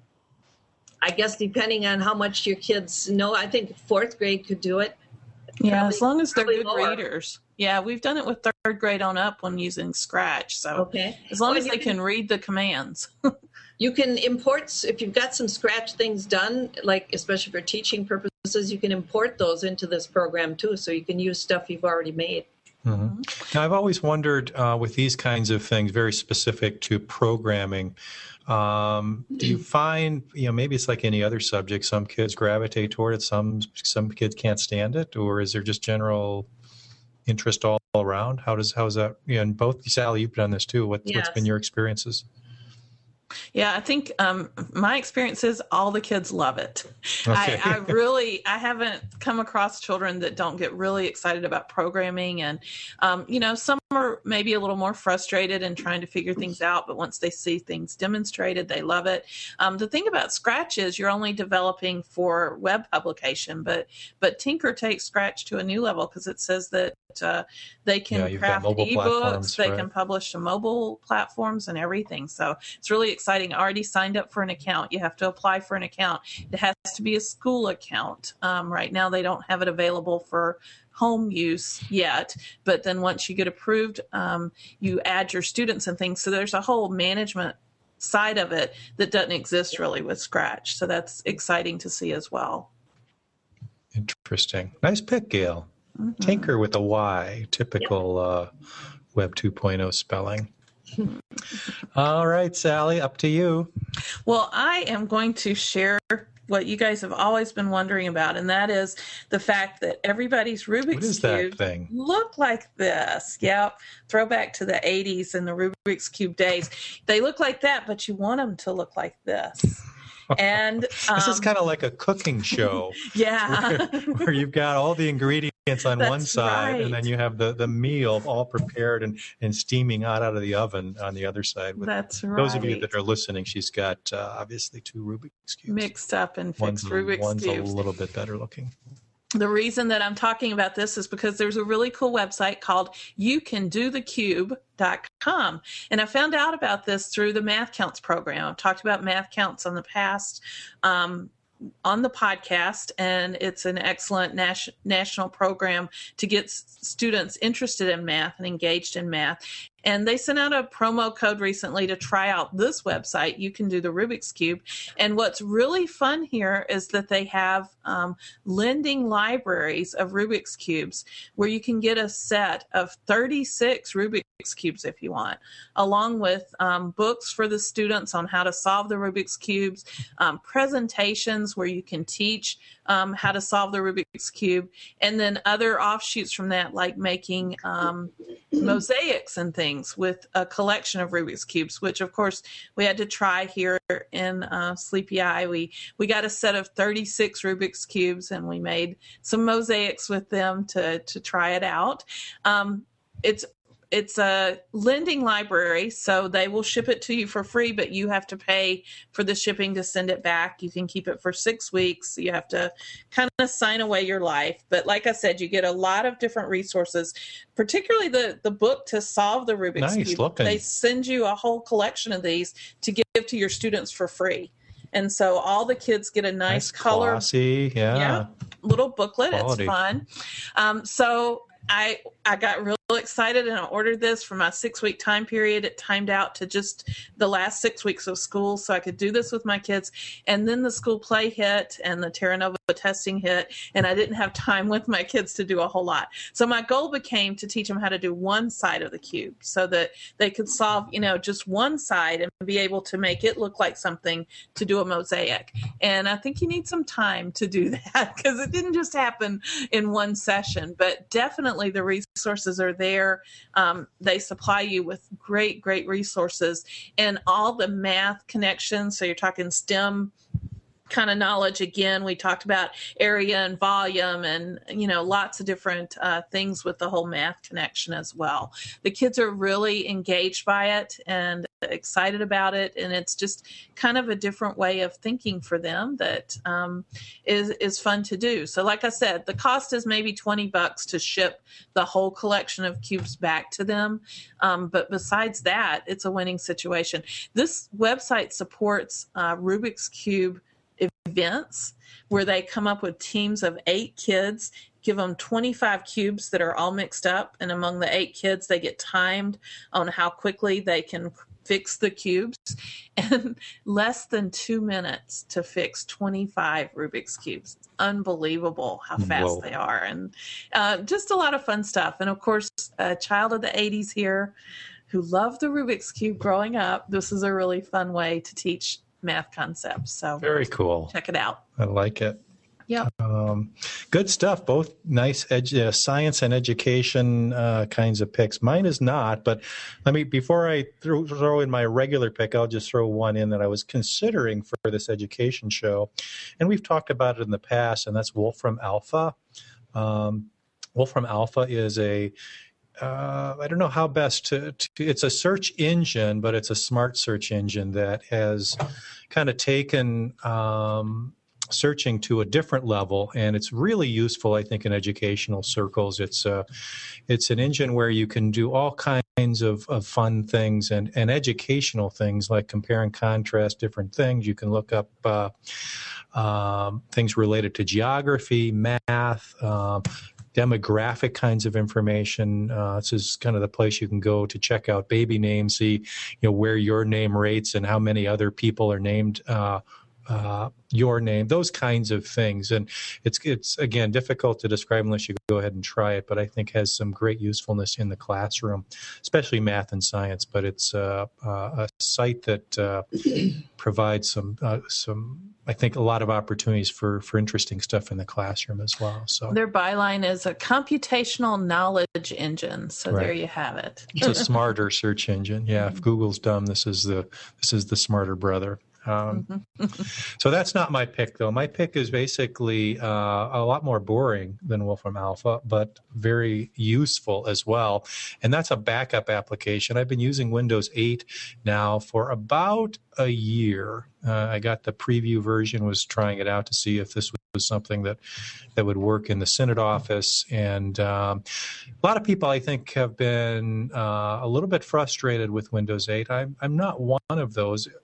I guess, depending on how much your kids know. I think 4th grade could do it. Yeah, as long as they're good lower. readers. Yeah, we've done it with 3rd grade on up when using Scratch. So Okay. as long as they can read the commands. You can import, if you've got some Scratch things done, like especially for teaching purposes, you can import those into this program too, so you can use stuff you've already made. Mm-hmm. Now, I've always wondered with these kinds of things, very specific to programming, do you find, maybe it's like any other subject, some kids gravitate toward it, some kids can't stand it, or is there just general interest all around? How's that? And both, Sally, you've done this too. What's been your experiences? Yeah, I think my experience is all the kids love it. Okay. I haven't come across children that don't get really excited about programming. And, some are maybe a little more frustrated and trying to figure things out. But once they see things demonstrated, they love it. The thing about Scratch is you're only developing for web publication. But Tinker takes Scratch to a new level because it says that they can craft ebooks, they can publish to mobile platforms and everything. So it's really exciting. I already signed up for an account. You have to apply for an account. It has to be a school account. Right now they don't have it available for home use yet, but then once you get approved, you add your students and things. So there's a whole management side of it that doesn't exist really with Scratch. So that's exciting to see as well. Interesting. Nice pick, Gail. Mm-hmm. Tinker with a Y, typical Web 2.0 spelling. All right, Sally, up to you. Well, I am going to share what you guys have always been wondering about, and that is the fact that everybody's Rubik's Cube look like this. Yep. Throwback to the 80s and the Rubik's Cube days. They look like that, but you want them to look like this. And this is kind of like a cooking show. Yeah. where you've got all the ingredients on one side, right. And then you have the meal all prepared and steaming out of the oven on the other side. That's right. Those of you that are listening, she's got obviously 2 Rubik's Cubes. Mixed up and fixed Rubik's Cubes. One's a little bit better looking. The reason that I'm talking about this is because there's a really cool website called youcandothecube.com. And I found out about this through the Math Counts program. I've talked about Math Counts on the past on the podcast, and it's an excellent national program to get students interested in math and engaged in math. And they sent out a promo code recently to try out this website. You can do the Rubik's Cube. And what's really fun here is that they have lending libraries of Rubik's Cubes where you can get a set of 36 Rubik's Cubes if you want, along with books for the students on how to solve the Rubik's Cubes, presentations where you can teach how to solve the Rubik's Cube, and then other offshoots from that, like making mosaics and things with a collection of Rubik's Cubes, which of course we had to try here in Sleepy Eye. We got a set of 36 Rubik's Cubes and we made some mosaics with them to try it out. It's a lending library, so they will ship it to you for free, but you have to pay for the shipping to send it back. You can keep it for 6 weeks. So you have to kind of sign away your life. But like I said, you get a lot of different resources, particularly the book to solve the Rubik's Cube. Looking. They send you a whole collection of these to give to your students for free. And so all the kids get a nice color. Glossy, little booklet. Quality. It's fun. So I got real excited and I ordered this for my 6-week time period. It timed out to just the last 6 weeks of school so I could do this with my kids. And then the school play hit and the Terra Nova testing hit, and I didn't have time with my kids to do a whole lot. So my goal became to teach them how to do one side of the cube so that they could solve, just one side and be able to make it look like something to do a mosaic. And I think you need some time to do that because it didn't just happen in one session, but definitely the resources are there. They supply you with great resources and all the math connections. So you're talking STEM kind of knowledge. Again, we talked about area and volume and, lots of different things with the whole math connection as well. The kids are really engaged by it and excited about it. And it's just kind of a different way of thinking for them that is fun to do. So like I said, the cost is maybe $20 to ship the whole collection of cubes back to them. But besides that, it's a winning situation. This website supports Rubik's Cube events where they come up with teams of 8 kids, give them 25 cubes that are all mixed up, and among the 8 kids they get timed on how quickly they can fix the cubes, and less than 2 minutes to fix 25 Rubik's Cubes. It's unbelievable how fast they are, and just a lot of fun stuff. And of course, a child of the 80s here who loved the Rubik's Cube growing up, this is a really fun way to teach math concepts. So very cool. Check it out. I like it. Yeah. Good stuff. Both nice science and education kinds of picks. Mine is not, but before I throw in my regular pick, I'll just throw one in that I was considering for this education show. And we've talked about it in the past, and that's Wolfram Alpha. Wolfram Alpha is I don't know how best to it's a search engine, but it's a smart search engine that has kind of taken searching to a different level, and it's really useful, I think, in educational circles. It's an engine where you can do all kinds of fun things and educational things like compare and contrast different things. You can look up things related to geography, math, demographic kinds of information. This is kind of the place you can go to check out baby names, see where your name rates and how many other people are named your name, those kinds of things. And it's again difficult to describe unless you go ahead and try it, but I think has some great usefulness in the classroom, especially math and science. But it's a site that provides some I think a lot of opportunities for interesting stuff in the classroom as well. So their byline is a computational knowledge engine. So There you have it. It's a smarter search engine. Yeah, if Google's dumb, this is the smarter brother. So that's not my pick, though. My pick is basically a lot more boring than Wolfram Alpha, but very useful as well. And that's a backup application. I've been using Windows 8 now for about a year. I got the preview version, was trying it out to see if this was something that would work in the Synod office. And a lot of people, I think, have been a little bit frustrated with Windows 8. I'm not one of those.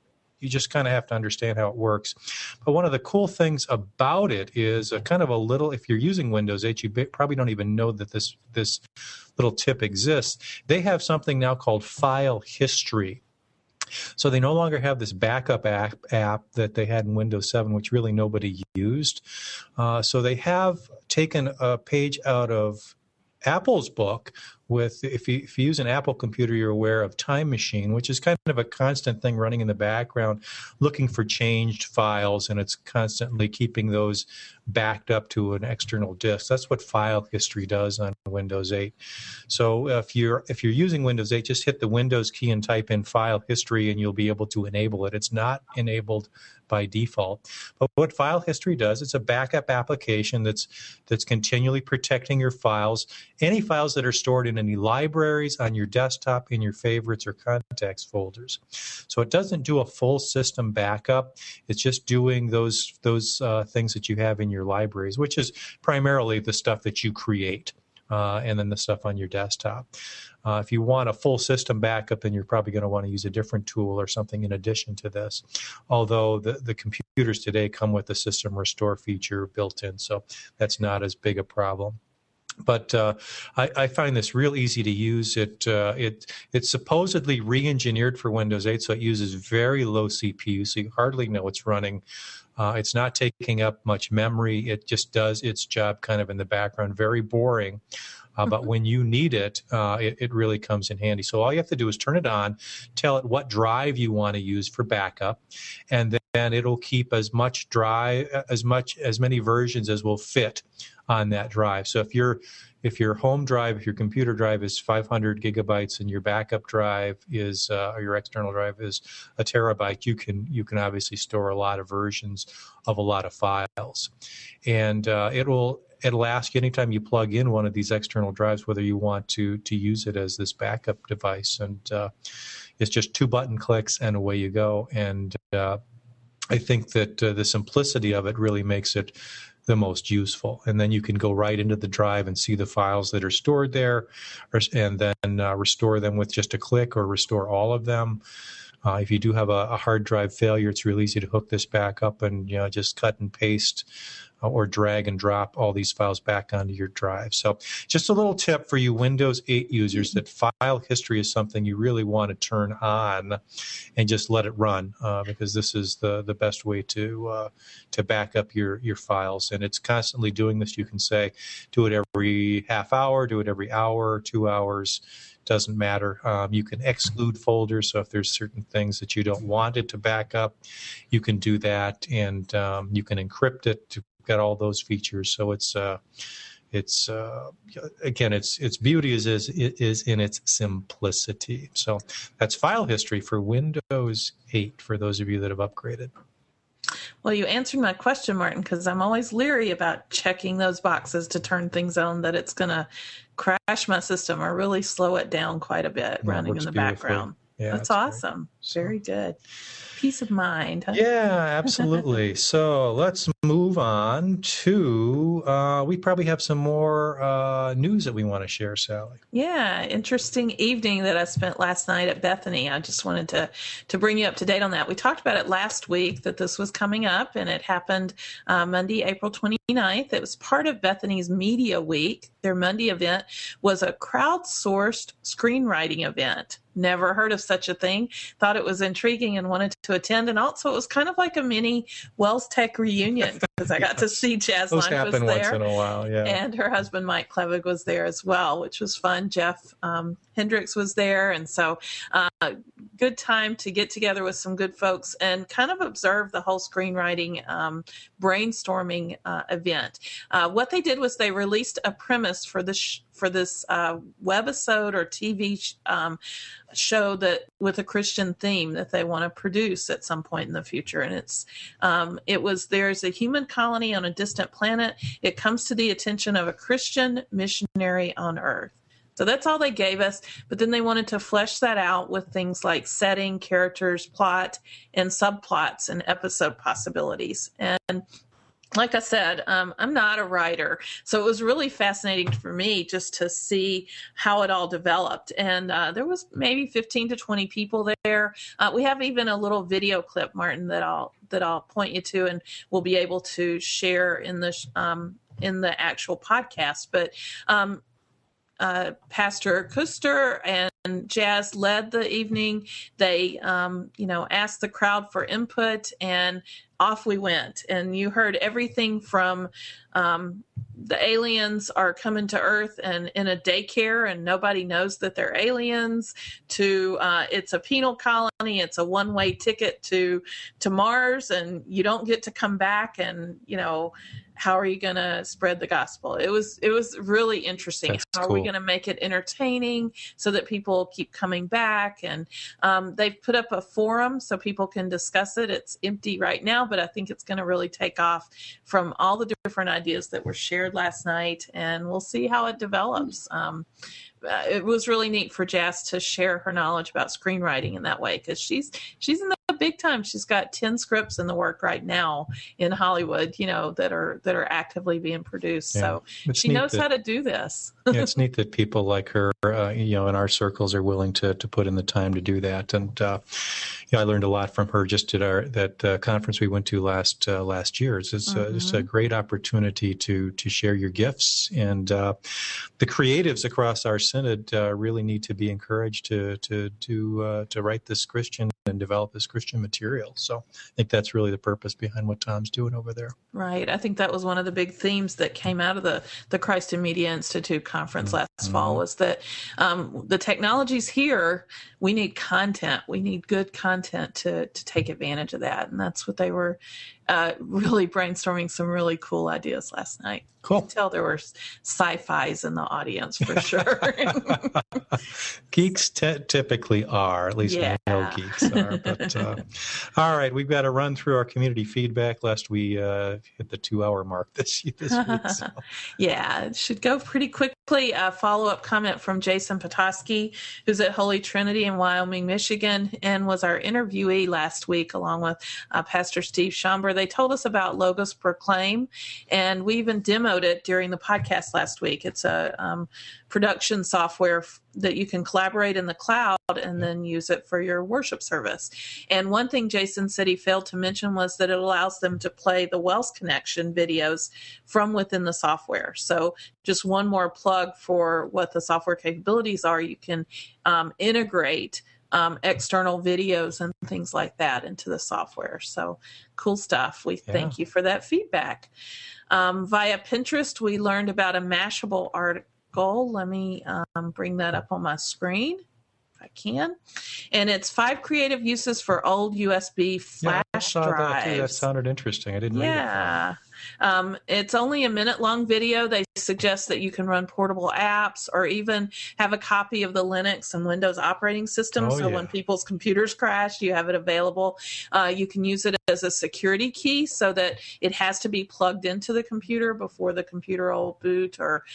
You just kind of have to understand how it works. But one of the cool things about it is a kind of a little, if you're using Windows 8, you probably don't even know that this little tip exists. They have something now called File History. So they no longer have this backup app that they had in Windows 7, which really nobody used. So they have taken a page out of Apple's book with, if you use an Apple computer, you're aware of Time Machine, which is kind of a constant thing running in the background, looking for changed files, and it's constantly keeping those backed up to an external disk. That's what File History does on Windows 8. So if you're using Windows 8, just hit the Windows key and type in File History, and you'll be able to enable it. It's not enabled by default. But what File History does, it's a backup application that's continually protecting your files, any files that are stored in any libraries, on your desktop, in your favorites or contacts folders. So it doesn't do a full system backup. It's just doing those things that you have in your libraries, which is primarily the stuff that you create, and then the stuff on your desktop. If you want a full system backup, then you're probably going to want to use a different tool or something in addition to this. Although the computers today come with the System Restore feature built in, so that's not as big a problem. But I find this real easy to use. It's supposedly re-engineered for Windows 8, so it uses very low CPU, so you hardly know it's running. It's not taking up much memory. It just does its job kind of in the background. Very boring. But when you need it, it really comes in handy. So all you have to do is turn it on, tell it what drive you want to use for backup, and then it'll keep as many versions as will fit on that drive. So if your home drive, if your computer drive is 500 gigabytes and your backup drive is, or your external drive is a terabyte, you can obviously store a lot of versions of a lot of files. And it'll ask you anytime you plug in one of these external drives whether you want to use it as this backup device. And it's just 2 button clicks and away you go. And I think that the simplicity of it really makes it the most useful. And then you can go right into the drive and see the files that are stored there, and then restore them with just a click, or restore all of them. If you do have a hard drive failure, it's real easy to hook this back up and just cut and paste or drag and drop all these files back onto your drive. So just a little tip for you Windows 8 users, that File History is something you really want to turn on and just let it run, because this is the best way to back up your files. And it's constantly doing this. You can say, do it every half hour, do it every hour, 2 hours. Doesn't matter. You can exclude folders, so if there's certain things that you don't want it to back up, you can do that, and you can encrypt it to get all those features. So its beauty is in its simplicity. So that's File History for Windows 8 for those of you that have upgraded. Well, you answered my question, Martin, because I'm always leery about checking those boxes to turn things on that it's going to crash my system or really slow it down quite a bit running in the background. Yeah, that's awesome. Very good. Peace of mind. Huh? Yeah, absolutely. So let's move on to, we probably have some more news that we want to share, Sally. Yeah, interesting evening that I spent last night at Bethany. I just wanted to bring you up to date on that. We talked about it last week, that this was coming up, and it happened Monday, April 29th. It was part of Bethany's Media Week. Their Monday event was a crowdsourced screenwriting event. Never heard of such a thing. Thought it was intriguing and wanted to attend. And also, it was kind of like a mini Wells Tech reunion, because I got to see Jazz Those Lunch was happen there. once in a while, yeah. And her husband, Mike Klevig, was there as well, which was fun. Jeff Hendricks was there. And so good time to get together with some good folks and kind of observe the whole screenwriting brainstorming event. What they did was they released a premise for this webisode or TV show that with a Christian theme that they want to produce at some point in the future. And there's a human colony on a distant planet. It comes to the attention of a Christian missionary on Earth. So that's all they gave us. But then they wanted to flesh that out with things like setting, characters, plot, and subplots and episode possibilities. And like I said, I'm not a writer, so it was really fascinating for me just to see how it all developed. And there was maybe 15 to 20 people there. We have even a little video clip, Martin, that I'll point you to, and we'll be able to share in the actual podcast. But Pastor Kuster and Jazz led the evening. They, asked the crowd for input, and off we went. And you heard everything from the aliens are coming to Earth and in a daycare, and nobody knows that they're aliens, to it's a penal colony, it's a one-way ticket to Mars, and you don't get to come back, and how are you going to spread the gospel? It was really interesting. That's How cool. are we going to make it entertaining so that people keep coming back? And they've put up a forum so people can discuss it. It's empty right now, but I think it's going to really take off from all the different ideas that were shared last night, and we'll see how it develops. It was really neat for Jazz to share her knowledge about screenwriting in that way, because she's in the big time. She's got 10 scripts in the work right now in Hollywood, that are actively being produced. Yeah. So It's she neat knows that- how to do this. Yeah, it's neat that people like her, in our circles, are willing to put in the time to do that. And I learned a lot from her just at that conference we went to last year. It's just a great opportunity to share your gifts, and the creatives across our synod really need to be encouraged to write this Christian and develop this Christian material. So I think that's really the purpose behind what Tom's doing over there. Right. I think that was one of the big themes that came out of the Christ in Media Institute conference last fall, was that the technology's here. We need content. We need good content to take advantage of that. And that's what they were really brainstorming, some really cool ideas last night. Cool. You could tell there were sci-fis in the audience for sure. Geeks typically are, at least male geeks are. But all right, we've got to run through our community feedback lest we hit the 2-hour mark this week. So. Yeah, it should go pretty quickly. A follow-up comment from Jason Petoskey, who's at Holy Trinity in Wyoming, Michigan, and was our interviewee last week along with Pastor Steve Schomburg. They told us about Logos Proclaim, and we even demoed it during the podcast last week. It's a production software that you can collaborate in the cloud and then use it for your worship service. And one thing Jason said he failed to mention was that it allows them to play the Wells Connection videos from within the software. So just one more plug for what the software capabilities are. You can integrate external videos and things like that into the software. So cool stuff. We thank you for that feedback. Via Pinterest, we learned about a Mashable article. Let me bring that up on my screen if I can. And it's 5 creative uses for old USB flash I saw drives. that too. That sounded interesting. I didn't read it. Yeah. It's only a minute-long video. They suggest that you can run portable apps or even have a copy of the Linux and Windows operating system. When people's computers crash, you have it available. You can use it as a security key so that it has to be plugged into the computer before the computer will boot or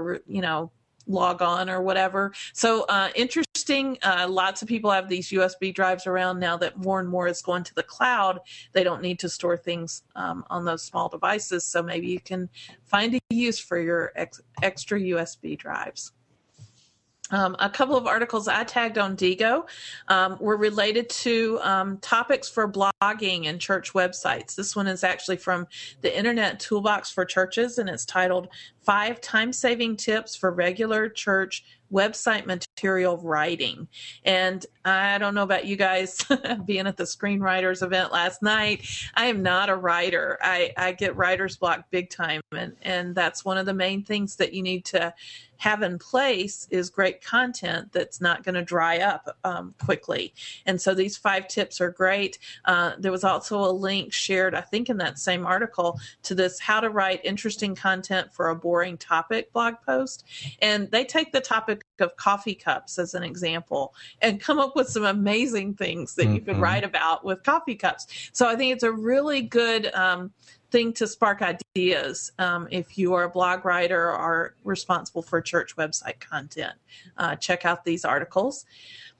log on or whatever. So interesting. Lots of people have these USB drives around now that more and more is going to the cloud. They don't need to store things on those small devices. So maybe you can find a use for your extra USB drives. A couple of articles I tagged on Diigo were related to topics for blogging and church websites. This one is actually from the Internet Toolbox for Churches, and it's titled 5 Time-Saving Tips for Regular Church Website Material Writing. And I don't know about you guys being at the screenwriters event last night. I am not a writer. I get writer's block big time. And that's one of the main things that you need to have in place is great content that's not going to dry up quickly. And so these 5 tips are great. There was also a link shared, I think, in that same article to this how to write interesting content for a boring topic blog post. And they take the topic of coffee cups as an example and come up with some amazing things that you can write about with coffee cups. So I think it's a really good thing to spark ideas if you are a blog writer or are responsible for church website content. Check out these articles.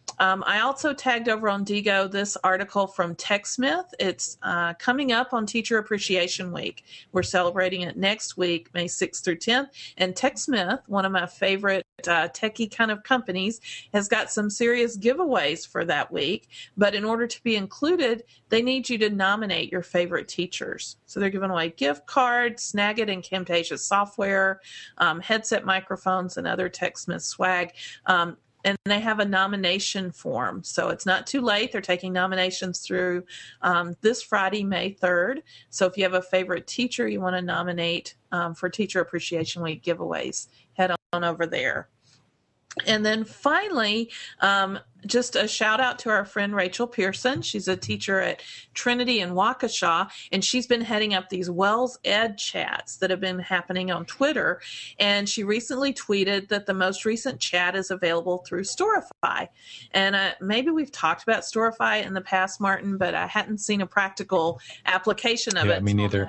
I also tagged over on Digo this article from TechSmith. It's coming up on Teacher Appreciation Week. We're celebrating it next week, May 6th through 10th. And TechSmith, one of my favorite techie kind of companies, has got some serious giveaways for that week. But in order to be included, they need you to nominate your favorite teachers. So they're giving away gift cards, Snagit and Camtasia software, headset microphones, and other TechSmith swag. And they have a nomination form. So it's not too late. They're taking nominations through this Friday, May 3rd. So if you have a favorite teacher you want to nominate for Teacher Appreciation Week giveaways, head on over there. And then finally, just a shout out to our friend Rachel Pearson. She's a teacher at Trinity in Waukesha, and she's been heading up these Wells Ed chats that have been happening on Twitter. And she recently tweeted that the most recent chat is available through Storify. And maybe we've talked about Storify in the past, Martin, but I hadn't seen a practical application of it. Me neither.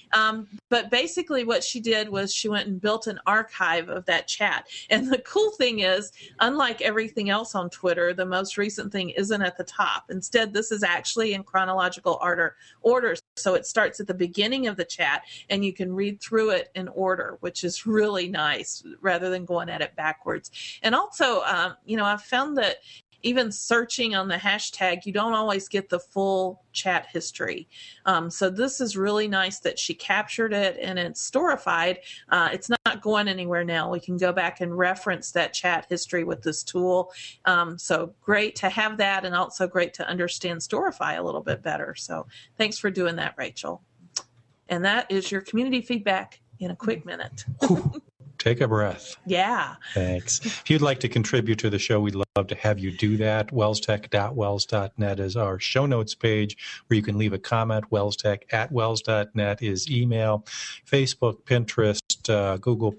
But basically what she did was she went and built an archive of that chat. And the cool thing is, unlike everything else on Twitter, the most recent thing isn't at the top. Instead, this is actually in chronological order. So it starts at the beginning of the chat, and you can read through it in order, which is really nice rather than going at it backwards. And also, I've found that even searching on the hashtag, you don't always get the full chat history. So this is really nice that she captured it and it's storified. It's not going anywhere now. We can go back and reference that chat history with this tool. So great to have that, and also great to understand Storify a little bit better. So thanks for doing that, Rachel. And that is your community feedback in a quick minute. Take a breath. Yeah. Thanks. If you'd like to contribute to the show, we'd love to have you do that. wellstech.wells.net is our show notes page where you can leave a comment. wellstech@wells.net is email. Facebook, Pinterest, Google+,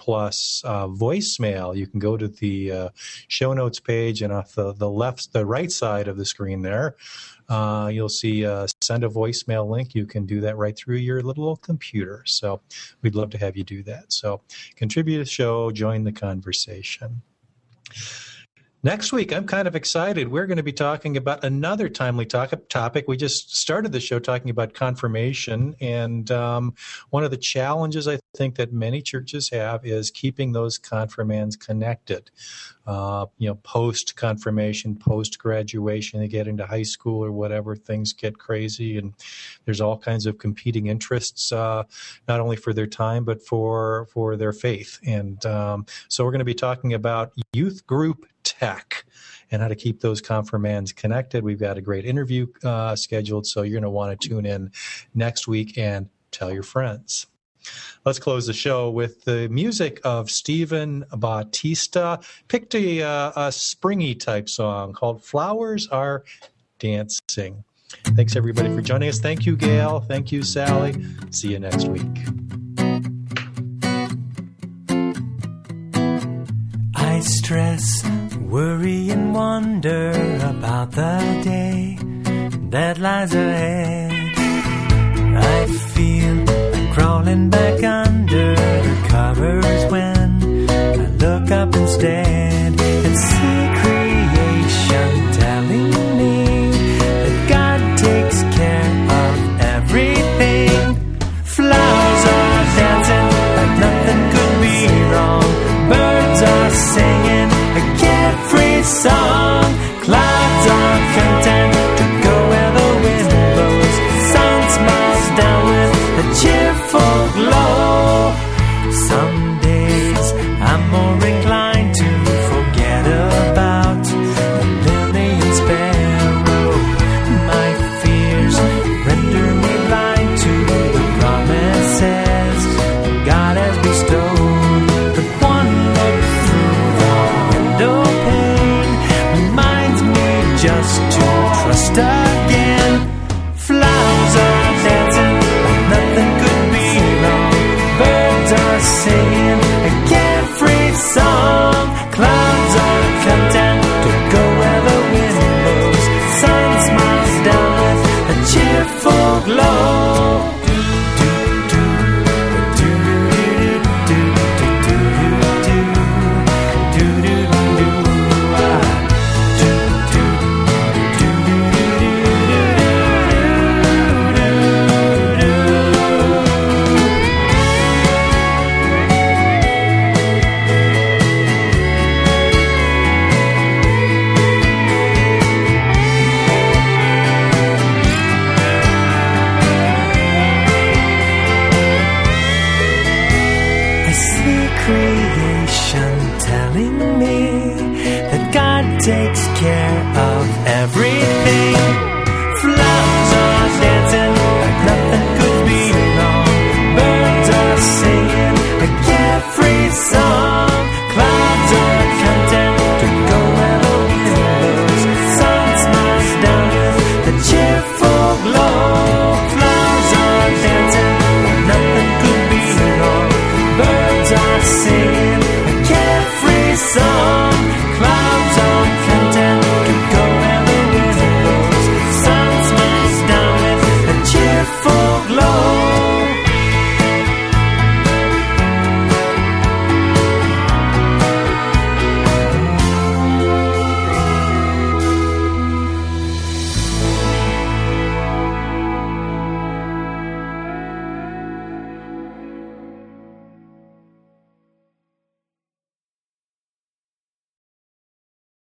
voicemail. You can go to the show notes page, and off the right side of the screen there, you'll see send a voicemail link. You can do that right through your little computer. So we'd love to have you do that. So contribute to the show, join the conversation. Next week, I'm kind of excited. We're going to be talking about another timely topic. We just started the show talking about confirmation, and one of the challenges I think that many churches have is keeping those confirmands connected. Post-confirmation, post-graduation, they get into high school or whatever, things get crazy, and there's all kinds of competing interests, not only for their time, but for their faith. And so we're going to be talking about youth group tech and how to keep those confirmands connected. We've got a great interview scheduled, so you're going to want to tune in next week and tell your friends. Let's close the show with the music of Stephen Bautista. Picked a springy type song called Flowers Are Dancing. Thanks, everybody, for joining us. Thank you, Gail. Thank you, Sally. See you next week. I stress, worry, and wonder about the day that lies ahead. I feel crawling back under the covers when I look up instead and see creation telling me that God takes care of everything. Flowers are dancing like nothing could be wrong. Birds are singing a carefree song. Clouds are content to go where the wind blows. Sun smiles down with a cheerful glow. Some days I'm more inclined to forget about the lily and sparrow. My fears render me blind to the promises God has bestowed. But one look through the window pane reminds me just to trust again. Flowers are dancing like nothing could be wrong. Birds are singing a carefree song. Clouds are content to go where the wind blows. Sun smiles down with a cheerful glow. Do tree.